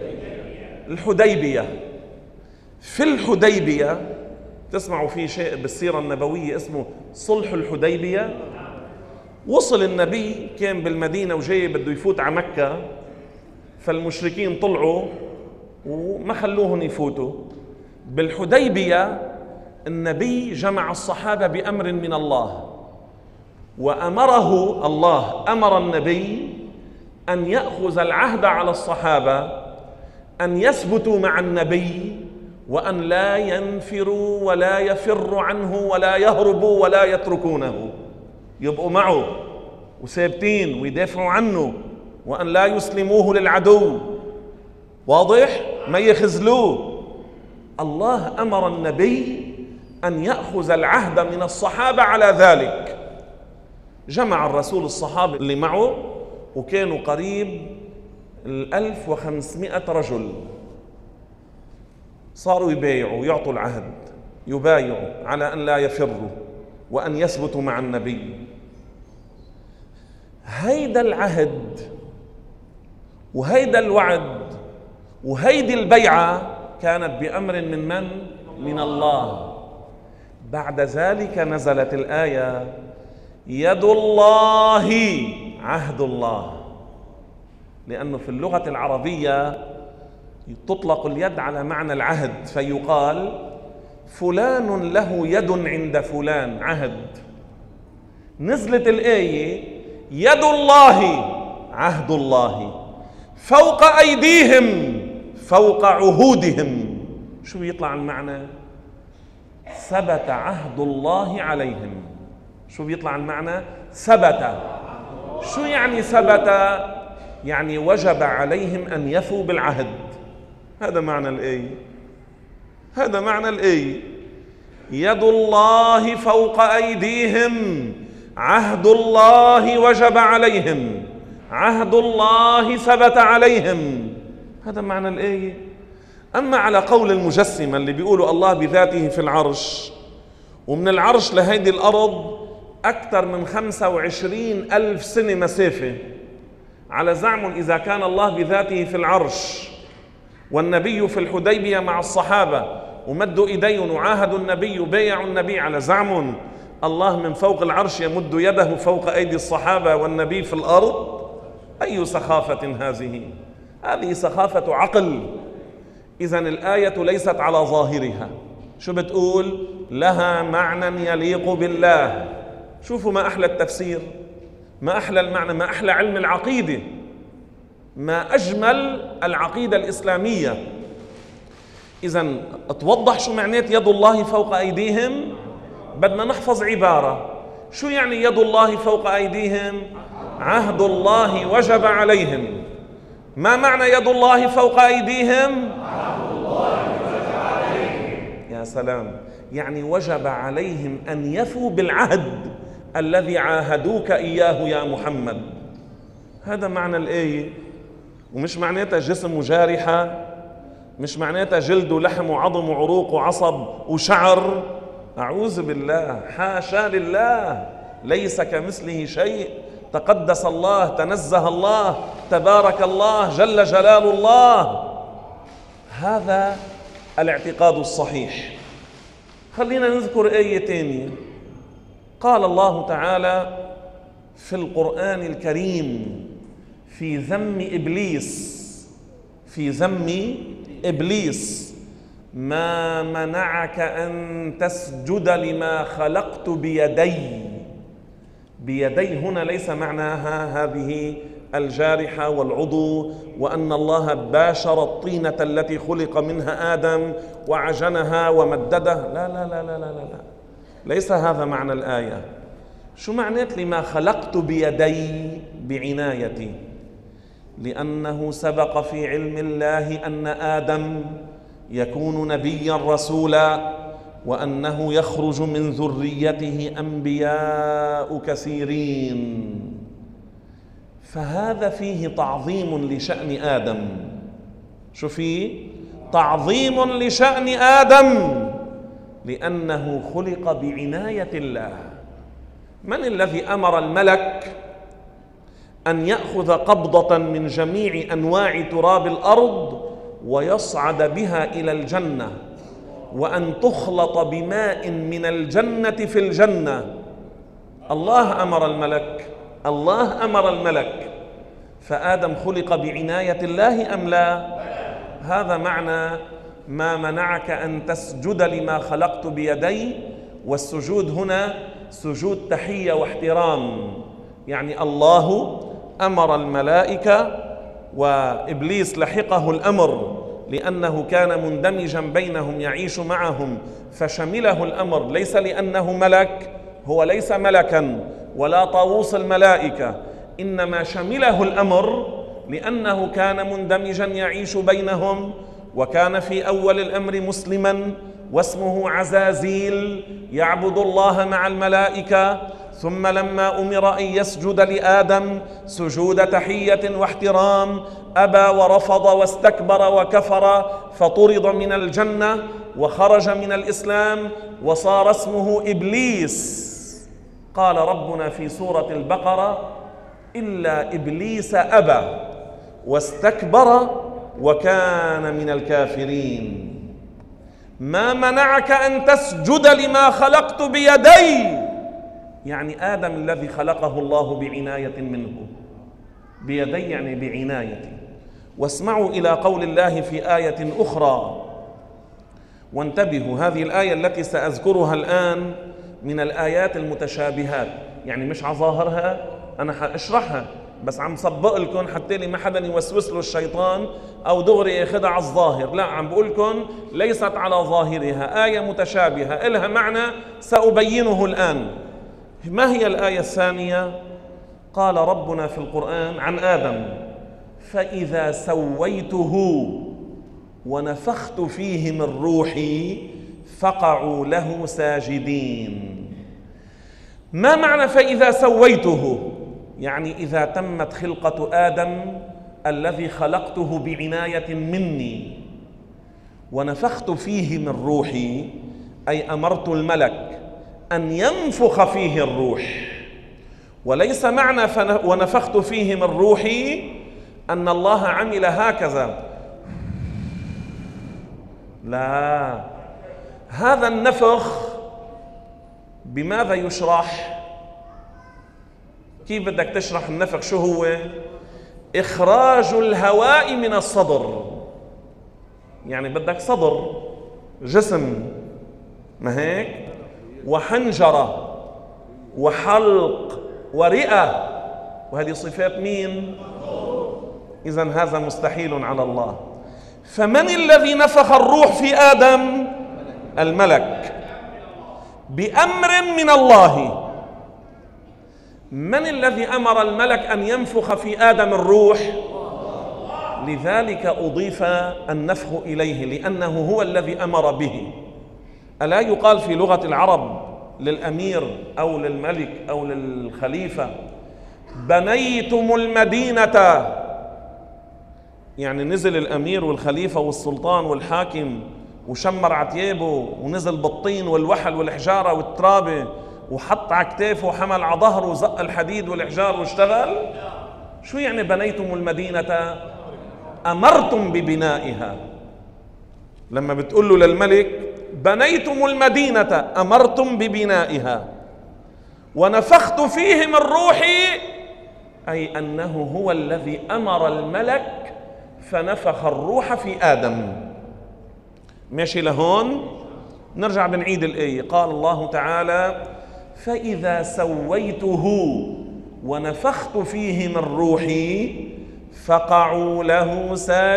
الحديبية. في الحديبية تسمعوا في شيء بالسيرة النبوية اسمه صلح الحديبية. وصل النبي كان بالمدينة وجاي بده يفوت على مكة، فالمشركين طلعوا وما خلوهم يفوتوا. بالحديبية النبي جمع الصحابة بأمر من الله، وأمره الله أمر النبي أن يأخذ العهد على الصحابة أن يثبتوا مع النبي، وأن لا ينفروا ولا يفروا عنه ولا يهربوا ولا يتركونه، يبقوا معه وثابتين ويدافعوا عنه، وأن لا يسلموه للعدو. واضح؟ ما يخذلوه. الله أمر النبي أن يأخذ العهد من الصحابة على ذلك. جمع الرسول الصحابة اللي معه وكانوا قريب الألف وخمسمائة رجل، صاروا يبايعوا ويعطوا العهد، يبايعوا على أن لا يفروا وأن يثبتوا مع النبي. هيدا العهد وهيدا الوعد وهيدي البيعة كانت بأمر من من؟ من الله. بعد ذلك نزلت الآية: يد الله عهد الله. لأنه في اللغة العربية تطلق اليد على معنى العهد، فيقال فلان له يد عند فلان، عهد. نزلت الآية: يد الله عهد الله فوق أيديهم فوق عهودهم. شو بيطلع المعنى؟ ثبت عهد الله عليهم. شو بيطلع المعنى؟ ثبت. شو يعني ثبت؟ يعني وجب عليهم أن يفوا بالعهد. هذا معنى الآية، هذا معنى الآية. يد الله فوق أيديهم، عهد الله وجب عليهم، عهد الله ثبت عليهم. هذا معنى الآية. أما على قول المجسمة اللي بيقولوا الله بذاته في العرش، ومن العرش لهيدي الأرض أكثر من خمسة وعشرين ألف سنة مسافة، على زعم إذا كان الله بذاته في العرش والنبي في الحديبية مع الصحابة ومدوا إيديهم وعاهدوا النبي وبايعوا النبي، على زعم الله من فوق العرش يمد يده فوق أيدي الصحابة والنبي في الأرض. أي سخافة هذه؟ هذه سخافة عقل. إذن الآية ليست على ظاهرها. شو بتقول؟ لها معنى يليق بالله. شوفوا ما أحلى التفسير، ما أحلى المعنى، ما أحلى علم العقيدة، ما أجمل العقيدة الإسلامية. إذن اتوضح شو معنات يد الله فوق أيديهم. بدنا نحفظ عبارة. شو يعني يد الله فوق أيديهم؟ عهد الله وجب عليهم. ما معنى يد الله فوق أيديهم؟ عهد الله وجب عليهم. يا سلام، يعني وجب عليهم أن يفوا بالعهد الذي عاهدوك إياه يا محمد. هذا معنى الآية. ومش معناتها جسم وجارحة، مش معناتها جلد ولحم وعظم وعروق وعصب وشعر. أعوذ بالله، حاشا لله، ليس كمثله شيء. تقدس الله، تنزه الله، تبارك الله، جل جلال الله. هذا الاعتقاد الصحيح. خلينا نذكر آية تانية. قال الله تعالى في القرآن الكريم في ذم إبليس في ذم إبليس: ما منعك أن تسجد لما خلقت بيدي. بيدي هنا ليس معناها هذه الجارحة والعضو، وأن الله باشر الطينة التي خلق منها آدم وعجنها ومددها، لا لا لا لا لا لا ليس هذا معنى الآية. شو معنات لما خلقت بيدي بعنايتي؟ لأنه سبق في علم الله أن آدم يكون نبيا رسولا، وأنه يخرج من ذريته أنبياء كثيرين، فهذا فيه تعظيم لشأن آدم. شو فيه؟ تعظيم لشأن آدم، لأنه خلق بعناية الله. من الذي أمر الملك أن يأخذ قبضة من جميع أنواع تراب الأرض ويصعد بها إلى الجنة، وأن تخلط بماء من الجنة في الجنة؟ الله أمر الملك، الله أمر الملك. فآدم خلق بعناية الله أم لا؟ هذا معنى ما منعك أن تسجد لما خلقت بيدي. والسجود هنا سجود تحية واحترام، يعني الله أمر الملائكة وإبليس لحقه الأمر لأنه كان مندمجا بينهم يعيش معهم، فشمله الأمر، ليس لأنه ملك، هو ليس ملكا ولا طاووس الملائكة، إنما شمله الأمر لأنه كان مندمجا يعيش بينهم، وكان في أول الأمر مسلما واسمه عزازيل يعبد الله مع الملائكة. ثم لما أمر أن يسجد لآدم سجود تحية واحترام أبى ورفض واستكبر وكفر، فطرد من الجنة وخرج من الإسلام وصار اسمه إبليس. قال ربنا في سورة البقرة: إلا إبليس أبى واستكبر وكان من الكافرين. ما منعك أن تسجد لما خلقت بيدي؟ يعني آدم الذي خلقه الله بعناية منه، بيدي يعني بعناية. واسمعوا إلى قول الله في آية أخرى، وانتبهوا، هذه الآية التي سأذكرها الآن من الآيات المتشابهات، يعني مش على ظاهرها، أنا حأشرحها بس عم صبق لكم حتى لي ما حدا يوسوس له الشيطان أو دغري ياخذها على الظاهر، لا، عم بقول لكم ليست على ظاهرها، آية متشابهة إلها معنى سأبينه الآن. ما هي الآية الثانية؟ قال ربنا في القرآن عن آدم: فإذا سويته ونفخت فيه من روحي فقعوا له ساجدين. ما معنى فإذا سويته؟ يعني إذا تمت خلقة آدم الذي خلقته بعناية مني، ونفخت فيه من روحي أي أمرت الملك أن ينفخ فيه الروح. وليس معنى ونفخت فيه من روحي أن الله عمل هكذا، لا، هذا النفخ بماذا يشرح؟ كيف بدك تشرح النفخ؟ شو هو؟ إخراج الهواء من الصدر. يعني بدك صدر، جسم، ما هيك؟ وحنجرة وحلق ورئة، وهذه صفات مين؟ إذن هذا مستحيل على الله. فمن الذي نفخ الروح في آدم؟ الملك بأمر من الله. من الذي أمر الملك أن ينفخ في آدم الروح؟ لذلك أضيف النفخ إليه، لأنه هو الذي أمر به. ألا يقال في لغة العرب للأمير أو للملك أو للخليفة: بنيتم المدينة؟ يعني نزل الأمير والخليفة والسلطان والحاكم وشمر عتيابه ونزل بالطين والوحل والحجارة والترابة وحط على كتافه وحمل على ظهره وزق الحديد والحجار واشتغل؟ شو يعني بنيتم المدينة؟ أمرتم ببنائها. لما بتقول له للملك بنيتم المدينة أمرتم ببنائها ونفخت فيه من روحي، أي أنه هو الذي أمر الملك فنفخ الروح في آدم. ماشي لهون؟ نرجع بنعيد الآية. قال الله تعالى فإذا سويته ونفخت فيه من روحي فقعوا له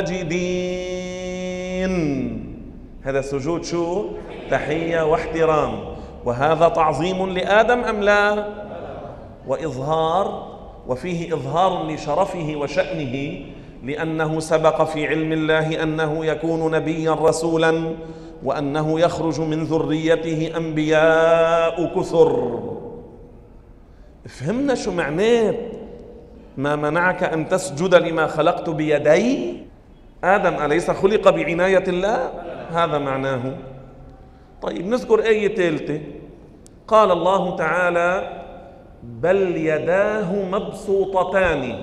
ساجدين. هذا سجود شو؟ تحية واحترام، وهذا تعظيم لآدم أم لا؟ وإظهار، وفيه إظهار لشرفه وشأنه، لأنه سبق في علم الله أنه يكون نبيا رسولا، وأنه يخرج من ذريته أنبياء كثر. فهمنا شو معناه ما منعك أن تسجد لما خلقت بيدي؟ آدم أليس خلق بعناية الله؟ هذا معناه. طيب نذكر آية ثالثة. قال الله تعالى بل يداه مبسوطتان.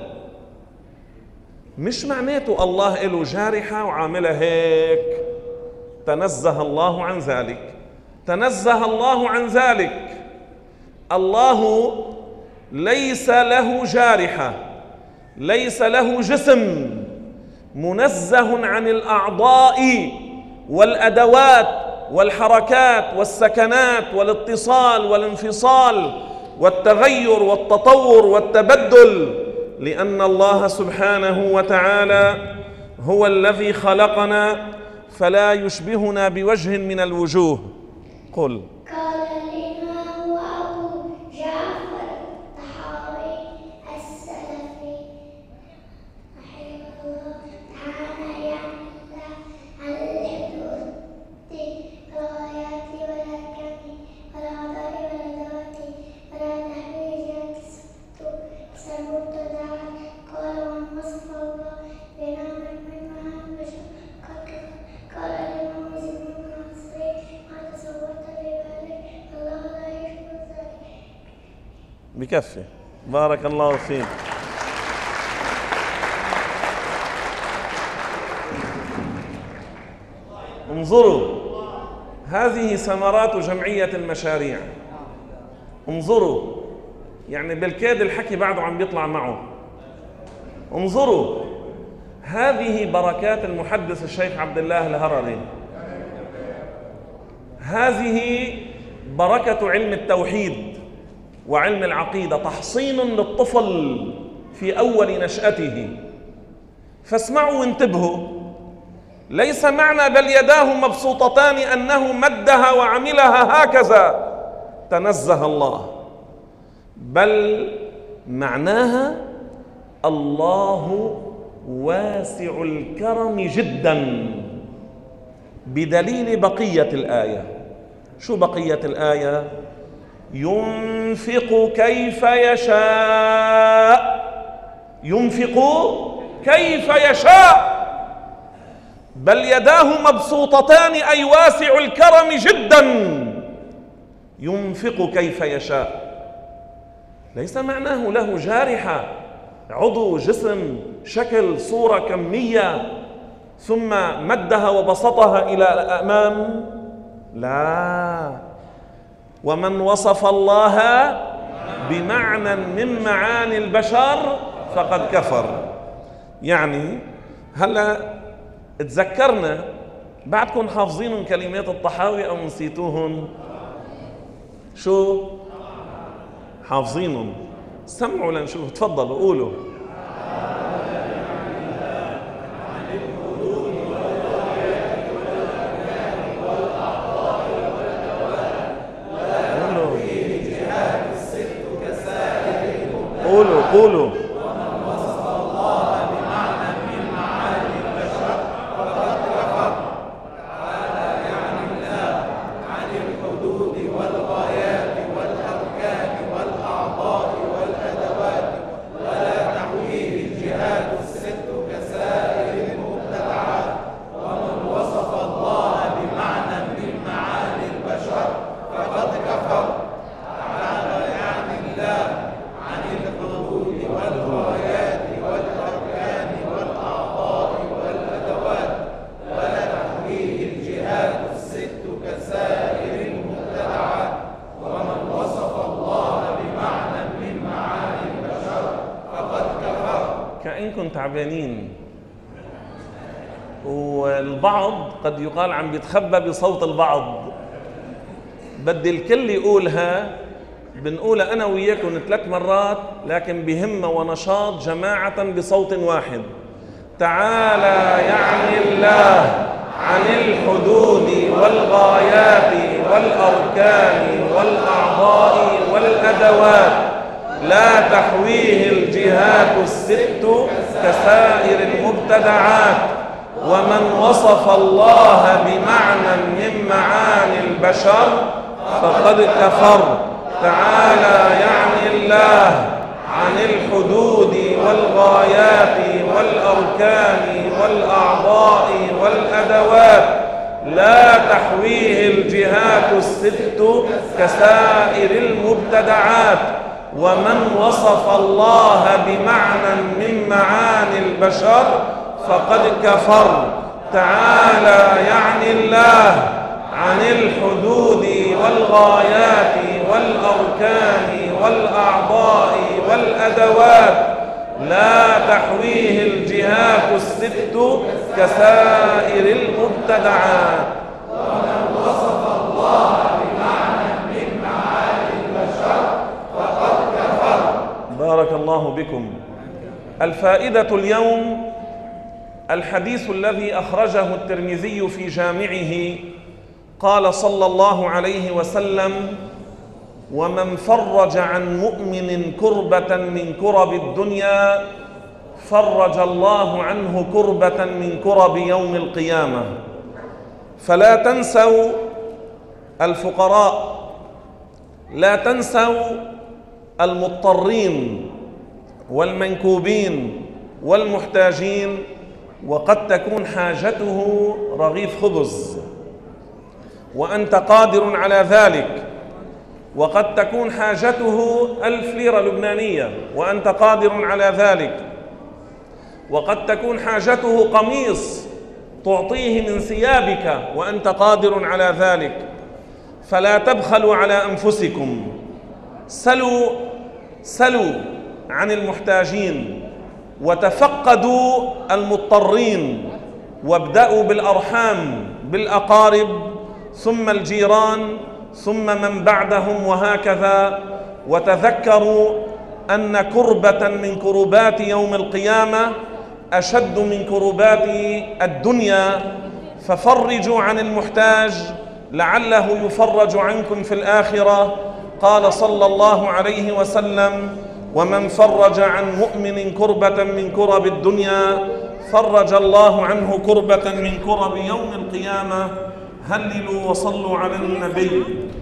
مش معناته الله له جارحة وعاملها هيك، تنزه الله عن ذلك، تنزه الله عن ذلك. الله ليس له جارحة، ليس له جسم، منزه عن الأعضاء والأدوات والحركات والسكنات والاتصال والانفصال والتغير والتطور والتبدل، لأن الله سبحانه وتعالى هو الذي خلقنا فلا يشبهنا بوجه من الوجوه. قل. قال الإمام أبو جعفر الطحاوي السلفي رحمه الله تعالى يعلى عن الحدود والغايات والأحكام والأعضاء والأدوات ولا تحويجات سموت قال ومن وصف الله بنعم منها البشر قال الإمام مسلم بن عصري ما تصورت ببالك الله لا يشبه ذلك. بكفي. بارك الله فيك. انظروا، هذه ثمرات جمعية المشاريع. انظروا، يعني بالكاد الحكي بعده عم بيطلع معه. انظروا، هذه بركات المحدث الشيخ عبد الله الهرري، هذه بركة علم التوحيد وعلم العقيدة، تحصين للطفل في أول نشأته. فاسمعوا وانتبهوا، ليس معنى بل يداه مبسوطتان أنه مدها وعملها هكذا، تنزه الله، بل معناها الله واسع الكرم جدا، بدليل بقية الآية. شو بقية الآية؟ ينفق كيف يشاء، ينفق كيف يشاء، بل يداه مبسوطتان أي واسع الكرم جدا، ينفق كيف يشاء. ليس معناه له جارحة، عضو، جسم، شكل، صورة، كمية، ثم مدها وبسطها إلى الأمام. لا، ومن وصف الله بمعنى من معاني البشر فقد كفر. يعني هلا تذكرنا، بعدكم حافظين كلمات الطحاوي أو نسيتوهن؟ شو حافظينهم؟ سمعوا لنشوف. تفضلوا قولوا. قولوا قولوا. ومن وصف الله بمعنى من معاني البشر فقد كفر. تعالى يعني الله عن الحدود والغايات والأركان والأعضاء والأدوات، ولا تحويه الجهات الست كسائر المبتدعات. ومن وصف الله بمعنى من معاني البشر فقد كفر. تعالى يعني الله عن الحدود والغايات كأنكم تعبانين، والبعض قد يقال عم بيتخبى بصوت البعض. بدي الكل يقولها، بنقولها أنا وياكم ثلاث مرات لكن بهمة ونشاط جماعة بصوت واحد. تعالى يعني الله عن الحدود والغايات والأركان والأعضاء والأدوات لا تحويه الجهات الست كسائر المبتدعات. ومن وصف الله بمعنى من معاني البشر فقد كفر. تعالى يعني الله عن الحدود والغايات والأركان والأعضاء والأدوات لا تحويه الجهات الست كسائر المبتدعات. ومن وصف الله بمعنى من معاني البشر فقد كفر. تعالى يعني الله عن الحدود والغايات والأركان والأعضاء والأدوات لا تحويه الجهات الست كسائر المبتدعات. ومن وصف الله بمعنى من معاني البشر فقد كفر. بارك الله بكم. الفائدة اليوم الحديث الذي أخرجه الترمذي في جامعه، قال صلى الله عليه وسلم: ومن فرج عن مؤمن كربة من كرب الدنيا فرج الله عنه كربة من كرب يوم القيامة. فلا تنسوا الفقراء، لا تنسوا المضطرين والمنكوبين والمحتاجين، وقد تكون حاجته رغيف خبز وأنت قادر على ذلك، وقد تكون حاجته ألف ليرة لبنانية وأنت قادر على ذلك، وقد تكون حاجته قميص تعطيه من ثيابك وأنت قادر على ذلك. فلا تبخلوا على أنفسكم، سلوا سلوا عن المحتاجين، وتفقدوا المضطرين، وابدأوا بالأرحام بالأقارب، ثم الجيران، ثم من بعدهم، وهكذا. وتذكروا أن كربة من كربات يوم القيامة أشد من كربات الدنيا، ففرجوا عن المحتاج لعله يفرج عنكم في الآخرة. قال صلى الله عليه وسلم: ومن فرج عن مؤمن كربة من كرب الدنيا فرج الله عنه كربة من كرب يوم القيامة. هللوا وصلوا على النبي.